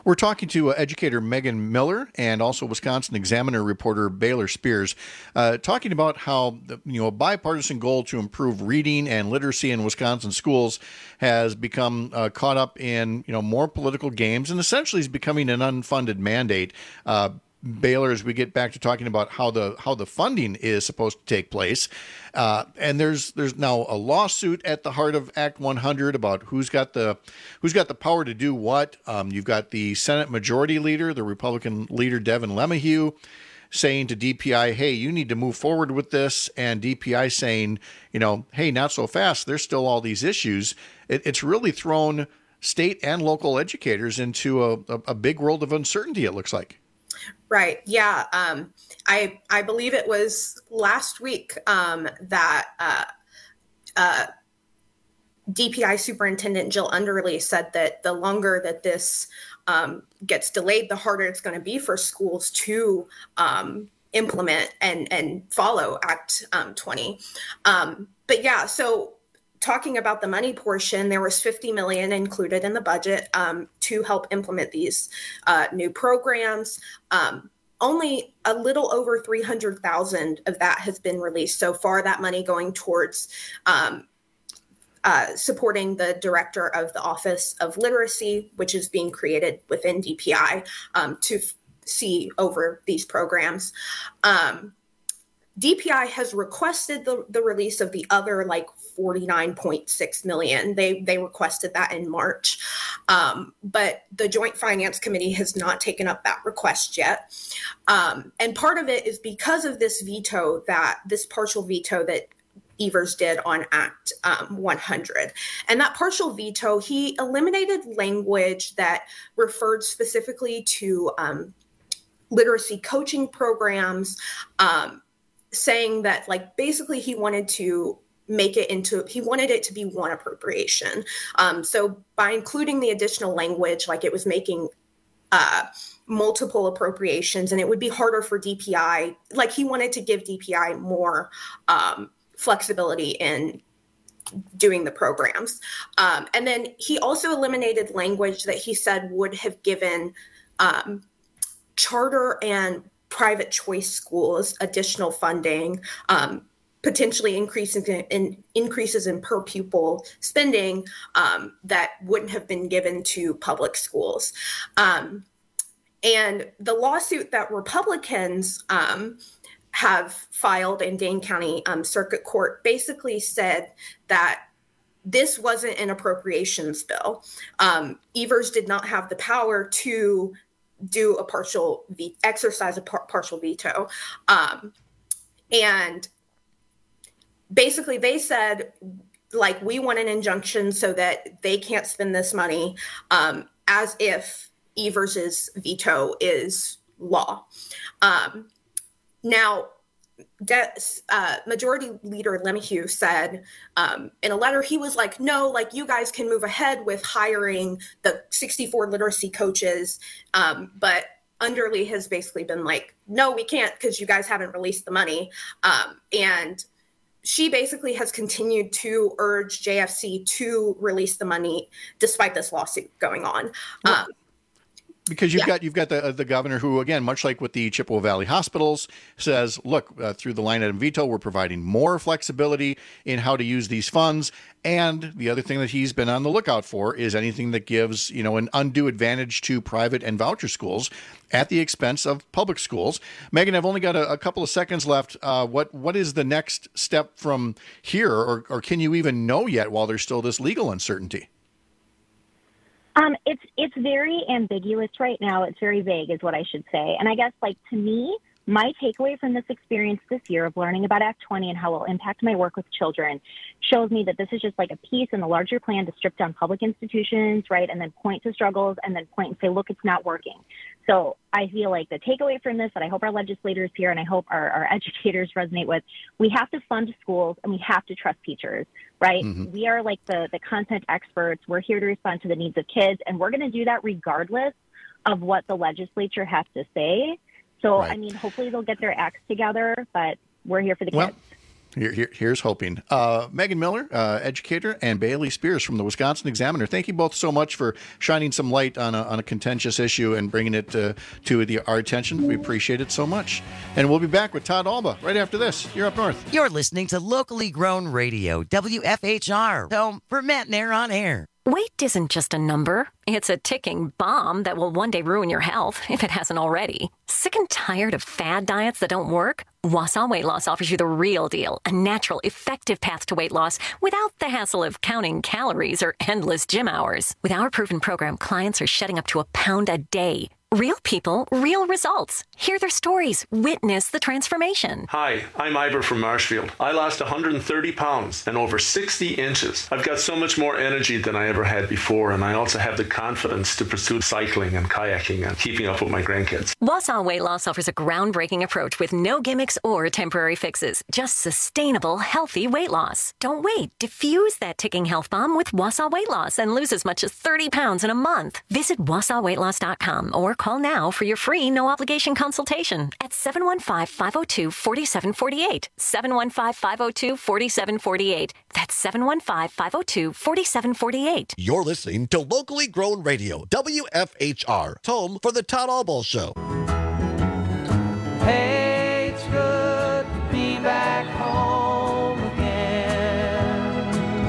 We're talking to uh, educator Megan Miller and also Wisconsin Examiner reporter Baylor Spears, uh, talking about how the, you know a bipartisan goal to improve reading and literacy in Wisconsin schools has become uh, caught up in you know more political games and essentially is becoming an unfunded mandate. Uh, Baylor, as we get back to talking about how the how the funding is supposed to take place, uh, and there's there's now a lawsuit at the heart of Act one hundred about who's got the who's got the power to do what. Um, you've got the Senate Majority Leader, the Republican leader Devin LeMahieu, saying to D P I, "Hey, you need to move forward with this," and D P I saying, "You know, hey, not so fast. There's still all these issues." It, it's really thrown state and local educators into a, a, a big world of uncertainty. It looks like. Right. Yeah. Um, I I believe it was last week um, that uh, uh, D P I Superintendent Jill Underly said that the longer that this um, gets delayed, the harder it's going to be for schools to um, implement and and follow Act um, twenty. Um, but yeah, so. Talking about the money portion, there was fifty million dollars included in the budget um, to help implement these uh, new programs. Um, only a little over three hundred thousand of that has been released so far. That money going towards um, uh, supporting the director of the Office of Literacy, which is being created within D P I um, to f- see over these programs. Um, D P I has requested the, the release of the other like forty-nine point six million. They they requested that in March. Um, but the Joint Finance Committee has not taken up that request yet. Um, and part of it is because of this veto that this partial veto that Evers did on Act um, one hundred. And that partial veto, he eliminated language that referred specifically to um, literacy coaching programs, um, saying that like basically he wanted to make it into, he wanted it to be one appropriation. Um, so by including the additional language, like it was making uh, multiple appropriations and it would be harder for D P I, like he wanted to give D P I more um, flexibility in doing the programs. Um, and then he also eliminated language that he said would have given um, charter and private choice schools additional funding, um, potentially increases in, in increases in per pupil spending um, that wouldn't have been given to public schools. Um, and the lawsuit that Republicans um, have filed in Dane County um, Circuit Court basically said that this wasn't an appropriations bill. Um, Evers did not have the power to do a partial ve- exercise a par- partial veto. Um, and basically they said, like, we want an injunction so that they can't spend this money um, as if Evers's veto is law. Um, now, De- uh, Majority Leader LeMahieu said um, in a letter, he was like, no, like you guys can move ahead with hiring the sixty-four literacy coaches. Um, but Underly has basically been like, no, we can't because you guys haven't released the money. Um, and she basically has continued to urge J F C to release the money despite this lawsuit going on. Um, Because you've yeah. got you've got the uh, the governor who, again, much like with the Chippewa Valley hospitals, says, look, uh, through the line item veto, we're providing more flexibility in how to use these funds. And the other thing that he's been on the lookout for is anything that gives, you know, an undue advantage to private and voucher schools at the expense of public schools. Megan, I've only got a, a couple of seconds left. Uh, what what is the next step from here, or, or can you even know yet while there's still this legal uncertainty? Um, it's it's very ambiguous right now. It's very vague, is what I should say. And I guess, like, to me, my takeaway from this experience this year of learning about Act twenty and how it will impact my work with children shows me that this is just like a piece in the larger plan to strip down public institutions, right, and then point to struggles and then point and say, look, it's not working. So I feel like the takeaway from this that I hope our legislators here and I hope our, our educators resonate with, we have to fund schools and we have to trust teachers, right? Mm-hmm. We are like the, the content experts. We're here to respond to the needs of kids, and we're going to do that regardless of what the legislature has to say. So, right. I mean, hopefully they'll get their acts together, but we're here for the well, kids. Here, here, here's hoping. Uh, Megan Miller, uh, educator, and Bailey Spears from the Wisconsin Examiner. Thank you both so much for shining some light on a, on a contentious issue and bringing it uh, to the, our attention. We appreciate it so much. And we'll be back with Todd Alba right after this. You're Up North. You're listening to Locally Grown Radio, W F H R, home for Matt Nair on Air. Weight isn't just a number. It's a ticking bomb that will one day ruin your health, if it hasn't already. Sick and tired of fad diets that don't work? Wausau Weight Loss offers you the real deal, a natural, effective path to weight loss without the hassle of counting calories or endless gym hours. With our proven program, clients are shedding up to a pound a day. Real people, real results. Hear their stories. Witness the transformation. Hi, I'm Ivor from Marshfield. I lost one hundred thirty pounds and over sixty inches. I've got so much more energy than I ever had before, and I also have the confidence to pursue cycling and kayaking and keeping up with my grandkids. Wausau Weight Loss offers a groundbreaking approach with no gimmicks or temporary fixes. Just sustainable, healthy weight loss. Don't wait. Diffuse that ticking health bomb with Wausau Weight Loss and lose as much as thirty pounds in a month. Visit wausau weight loss dot com or call now for your free no-obligation consultation at seven one five, five oh two, four seven four eight. seven one five, five oh two, four seven four eight. That's seven one five, five oh two, four seven four eight. You're listening to Locally Grown Radio, W F H R, home for the Todd Alba Show. Hey, it's good to be back home again.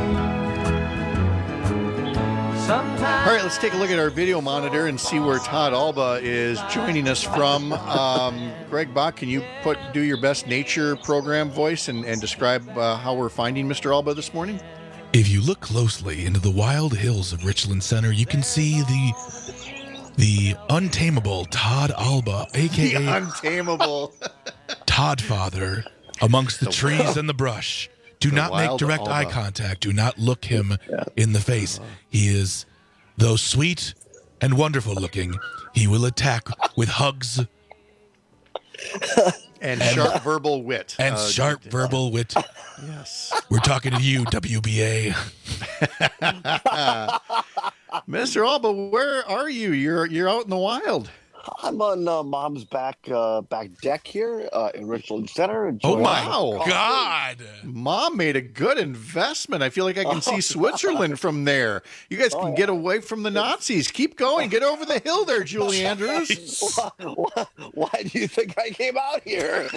Sometimes. All right, let's take a look at our video monitor and see where Todd Alba is joining us from. Um, Greg Bach, can you put do your best nature program voice and, and describe uh, how we're finding Mister Alba this morning? If you look closely into the wild hills of Richland Center, you can see the the untamable Todd Alba, a k a. The untamable. Todd Father, amongst the, the trees wild, and the brush. Do the not make direct Alba. eye contact. Do not look him yeah. in the face. He is, though sweet and wonderful looking, he will attack with hugs. And, and sharp verbal wit. And uh, sharp uh, verbal wit. Yes. We're talking to you, W B A. Mister Alba, where are you? You're you're out in the wild. I'm on uh, Mom's back uh, back deck here uh, in Richland Center. Oh, my coffee. God. Mom made a good investment. I feel like I can see Switzerland from there. You guys can oh, yeah. get away from the Nazis. Keep going. Get over the hill there, Julie Andrews. why, why, why do you think I came out here?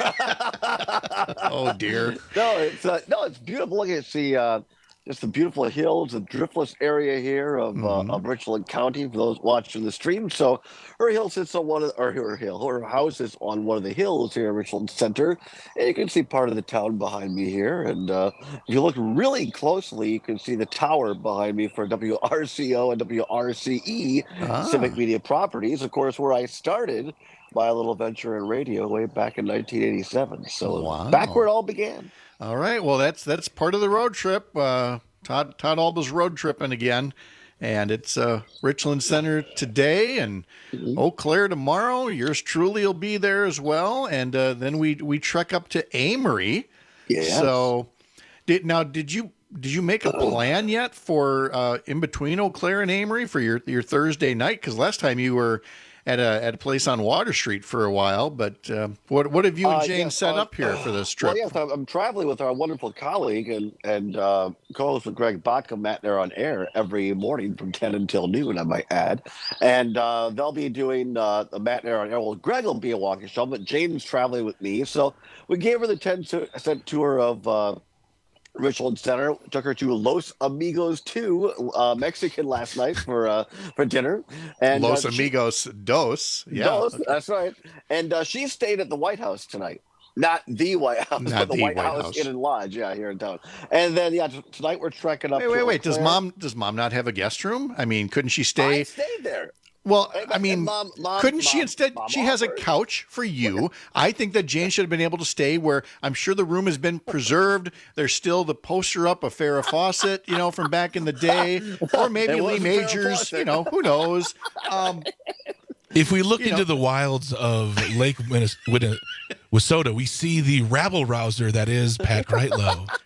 Oh, dear. No, it's uh, no, it's beautiful. Look at the uh, just the beautiful hills, the driftless area here of mm-hmm. uh, of Richland County for those watching the stream. So her hill sits on one of, or her hill, her house is on one of the hills here in Richland Center, and you can see part of the town behind me here. And uh, if you look really closely, you can see the tower behind me for W R C O and W R C E ah. Civic Media Properties, of course, where I started my little venture in radio way back in nineteen eighty-seven. So wow. back where it all began. All right. Well, that's that's part of the road trip. Uh, Todd Todd Alba's road tripping again, and it's uh, Richland Center today and mm-hmm. Eau Claire tomorrow. Yours truly will be there as well, and uh, then we we trek up to Amory. Yeah. So, did now did you did you make a plan yet for uh, in between Eau Claire and Amory for your your Thursday night? Because last time you were at a at a place on Water Street for a while, but uh, what what have you and Jane uh, yes, set uh, up here for this trip? Well, yes, I'm, I'm traveling with our wonderful colleague and and uh, co-host with Greg Bach, Matt Nair on Air every morning from ten until noon, I might add, and uh, they'll be doing uh, the Matt Nair on Air. Well, Greg will be a walking show, but Jane's traveling with me, so we gave her the ten cent tour of Uh, Richland Center, took her to Los Amigos two, uh, Mexican last night for uh, for dinner. And Los uh, Amigos she, dos, yeah, dos, okay. That's right. And uh, she stayed at the White House tonight, not the White House, not but the, the White, White House, House Inn and Lodge, yeah, here in town. And then yeah, t- tonight we're trekking up. Wait, to wait, wait. Does Claire. mom does mom not have a guest room? I mean, couldn't she stay? I stayed there. Well, I mean, mom, mom, couldn't mom, she instead? mom She has a offered. couch for you. I think that Jane should have been able to stay where I'm sure the room has been preserved. There's still the poster up of Farrah Fawcett, you know, from back in the day, or maybe Lee Majors. You know, who knows? Um, if we look you into know. the wilds of Lake Minnes- Win- Wissota, we see the rabble rouser that is Pat Greitlow. Oh,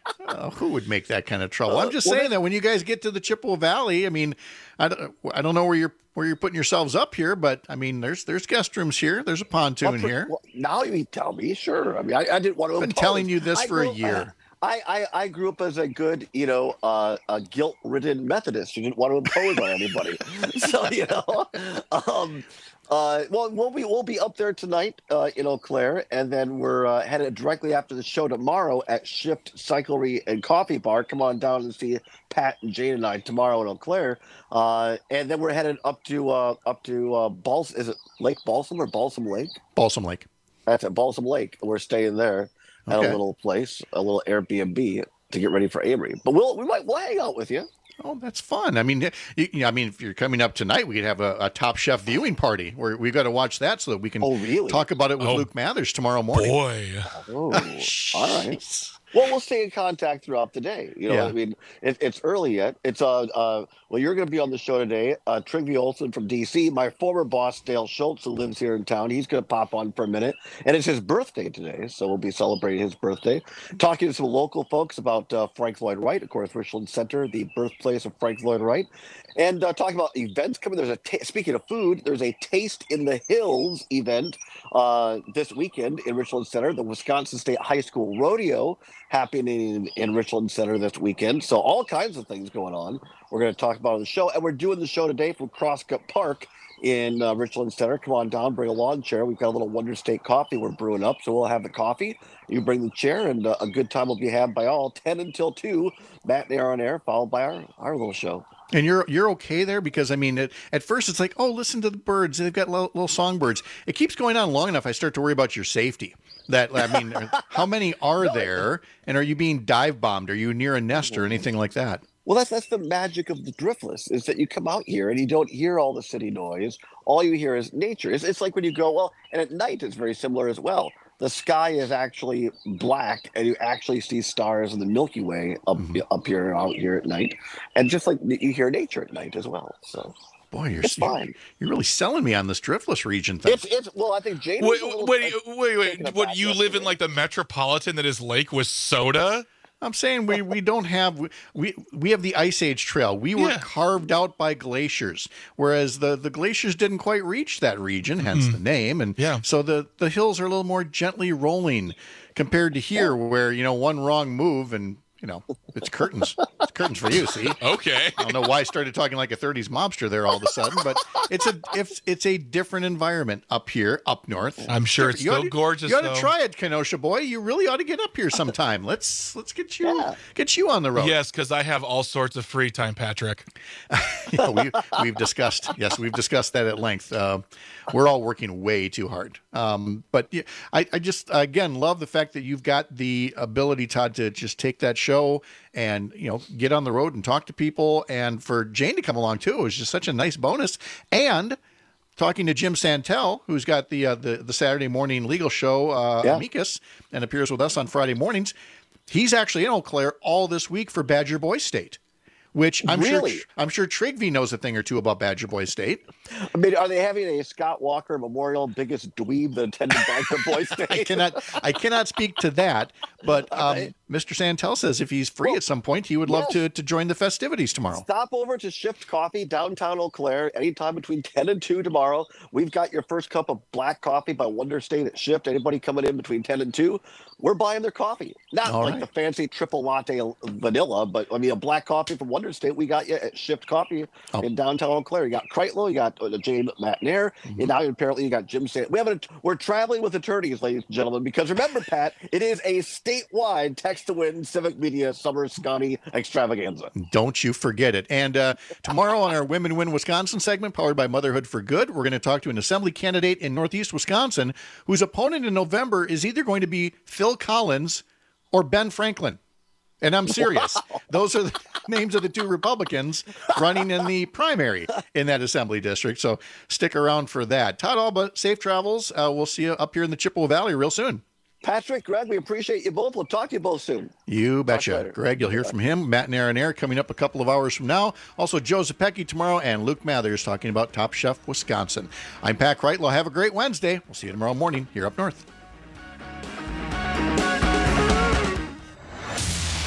Uh, who would make that kind of trouble? Uh, I'm just well, saying that- that when you guys get to the Chippewa Valley, I mean, I don't, I don't know where you're where you're putting yourselves up here, but I mean, there's there's guest rooms here. There's a pontoon Well, for- here. well, now you tell me, sure. I mean, I, I didn't want to. I've been impose. telling you this I for a grew up- year. I, I, I grew up as a good, you know, uh, a guilt-ridden Methodist. You didn't want to impose on anybody. So, you know, um, uh, well, we'll be we'll be up there tonight uh, in Eau Claire, and then we're uh, headed directly after the show tomorrow at Shift Cyclery and Coffee Bar. Come on down and see Pat and Jane and I tomorrow in Eau Claire, uh, and then we're headed up to uh, up to uh, Bals. Is it Lake Balsam or Balsam Lake? Balsam Lake. That's at Balsam Lake. We're staying there at Okay. a little place, a little Airbnb to get ready for Amory. But we'll we might we'll hang out with you. Oh, that's fun. I mean, you, you know, I mean, if you're coming up tonight, we could have a, a Top Chef viewing party where we've got to watch that so that we can Oh, really? talk about it with Oh, Luke Mathers tomorrow morning. Boy. Oh, all right. Well, we'll stay in contact throughout the day. You know, Yeah. I mean, it, it's early yet. It's uh, uh, well, you're going to be on the show today. Uh, Trygve Olsen from D C, my former boss Dale Schultz, who lives here in town. He's going to pop on for a minute, and it's his birthday today, so we'll be celebrating his birthday. Talking to some local folks about uh, Frank Lloyd Wright, of course, Richland Center, the birthplace of Frank Lloyd Wright, and uh, talking about events coming. There's a ta- speaking of food, there's a Taste in the Hills event uh, this weekend in Richland Center. The Wisconsin State High School Rodeo happening in, in Richland Center this weekend. So all kinds of things going on. We're going to talk about on the show, and we're doing the show today from Crosscut Park in uh, Richland Center. Come on down, bring a lawn chair. We've got a little Wonder State coffee we're brewing up, so we'll have the coffee. You bring the chair, and uh, a good time will be had by all. ten until two, Matinee on Air, followed by our, our little show. And you're you're okay there because I mean, it, at first it's like, oh, listen to the birds. They've got little, little songbirds. It keeps going on long enough. I start to worry about your safety. That I mean, how many are there? And are you being dive bombed? Are you near a nest or anything like that? Well, that's that's the magic of the Driftless, is that you come out here and you don't hear all the city noise. All you hear is nature. It's, it's like when you go, well, and at night it's very similar as well. The sky is actually black, and you actually see stars in the Milky Way up Mm-hmm. up here and out here at night. And just like you hear nature at night as well. So, boy, you're it's fine. You're really selling me on this Driftless region thing. It's it's well, I think Jane. Wait, was a little, wait, uh, wait, wait. taken What, aback you live in yesterday. like the metropolitan that is Lake Wissota? I'm saying we, we don't have we we have the Ice Age Trail. We were Yeah. carved out by glaciers, whereas the, the glaciers didn't quite reach that region, hence the name. And Yeah. so the, the hills are a little more gently rolling compared to here, where you know one wrong move and you know it's curtains. It's curtains for you. See. Okay. I don't know why I started talking like a thirties mobster there all of a sudden, but it's a it's, it's a different environment up here, up north. I'm sure it's You ought still to- gorgeous, You ought to though. try it, Kenosha boy. You really ought to get up here sometime. Let's let's get you get you on the road. Yes, because I have all sorts of free time, Patrick. Yeah, we, we've discussed. Yes, we've discussed that at length. Uh, we're all working way too hard. Um, but yeah, I, I just again love the fact that you've got the ability, Todd, to just take that show and you know get on the road and talk to people, and for Jane to come along too. It was just such a nice bonus. And talking to Jim Santel, who's got the uh, the, the Saturday morning legal show, uh, Yeah. Amicus, and appears with us on Friday mornings. He's actually in Eau Claire all this week for Badger Boy State, which I'm Really? sure I'm sure Trygve knows a thing or two about Badger Boy State. I mean, are they having a Scott Walker Memorial biggest dweeb that attended Badger Boy State? I cannot I cannot speak to that, but um, Okay. Mister Santel says if he's free Well, at some point, he would love yes. to to join the festivities tomorrow. Stop over to Shift Coffee, downtown Eau Claire, anytime between ten and two tomorrow. We've got your first cup of black coffee by Wonder State at Shift. Anybody coming in between ten and two, we're buying their coffee. Not All like right. the fancy triple latte vanilla, but I mean, a black coffee from Wonder State. We got you at Shift Coffee Oh. in downtown Eau Claire. You got Kreitlow, you got uh, Jane Matinair, Mm-hmm. and now apparently you got Jim Sand. We have a, we're traveling with attorneys, ladies and gentlemen, because remember, Pat, it is a statewide text to win Civic Media Summer Scotty extravaganza. Don't you forget it. And uh, tomorrow on our Women Win Wisconsin segment, powered by Motherhood for Good, we're going to talk to an assembly candidate in Northeast Wisconsin whose opponent in November is either going to be Phil Collins or Ben Franklin. And I'm serious. Wow. Those are the names of the two Republicans running in the primary in that assembly district. So stick around for that. Todd Alba, safe travels. Uh, we'll see you up here in the Chippewa Valley real soon. Patrick, Greg, we appreciate you both. We'll talk to you both soon. You Talk betcha. later. Greg, you'll hear from him. Matt and Aaron Air coming up a couple of hours from now. Also, Joe Zepecki tomorrow and Luke Mathers talking about Top Chef Wisconsin. I'm Pat Kreitlow. Have a great Wednesday. We'll see you tomorrow morning here up north.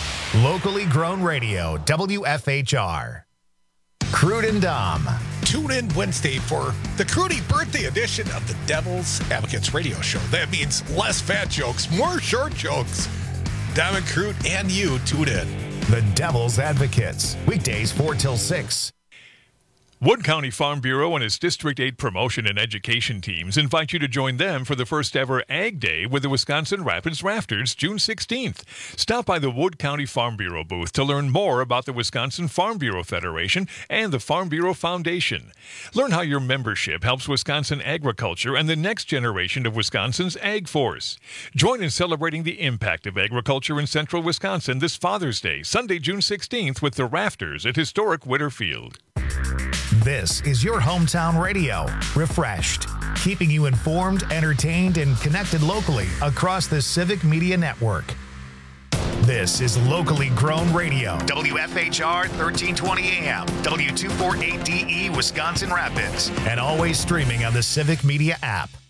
Locally grown radio, W F H R. Crude and Dom. Tune in Wednesday for the Crudy birthday edition of the Devil's Advocates radio show. That means less fat jokes, more short jokes. Dom and Crude and you tune in. The Devil's Advocates, weekdays four till six. Wood County Farm Bureau and its District eight promotion and education teams invite you to join them for the first ever Ag Day with the Wisconsin Rapids Rafters, June sixteenth. Stop by the Wood County Farm Bureau booth to learn more about the Wisconsin Farm Bureau Federation and the Farm Bureau Foundation. Learn how your membership helps Wisconsin agriculture and the next generation of Wisconsin's ag force. Join in celebrating the impact of agriculture in central Wisconsin this Father's Day, Sunday, June sixteenth, with the Rafters at historic Whitterfield. This is your hometown radio, refreshed, keeping you informed, entertained, and connected locally across the Civic Media Network. This is locally grown radio, W F H R thirteen twenty A M, W two forty-eight D E Wisconsin Rapids, and always streaming on the Civic Media app.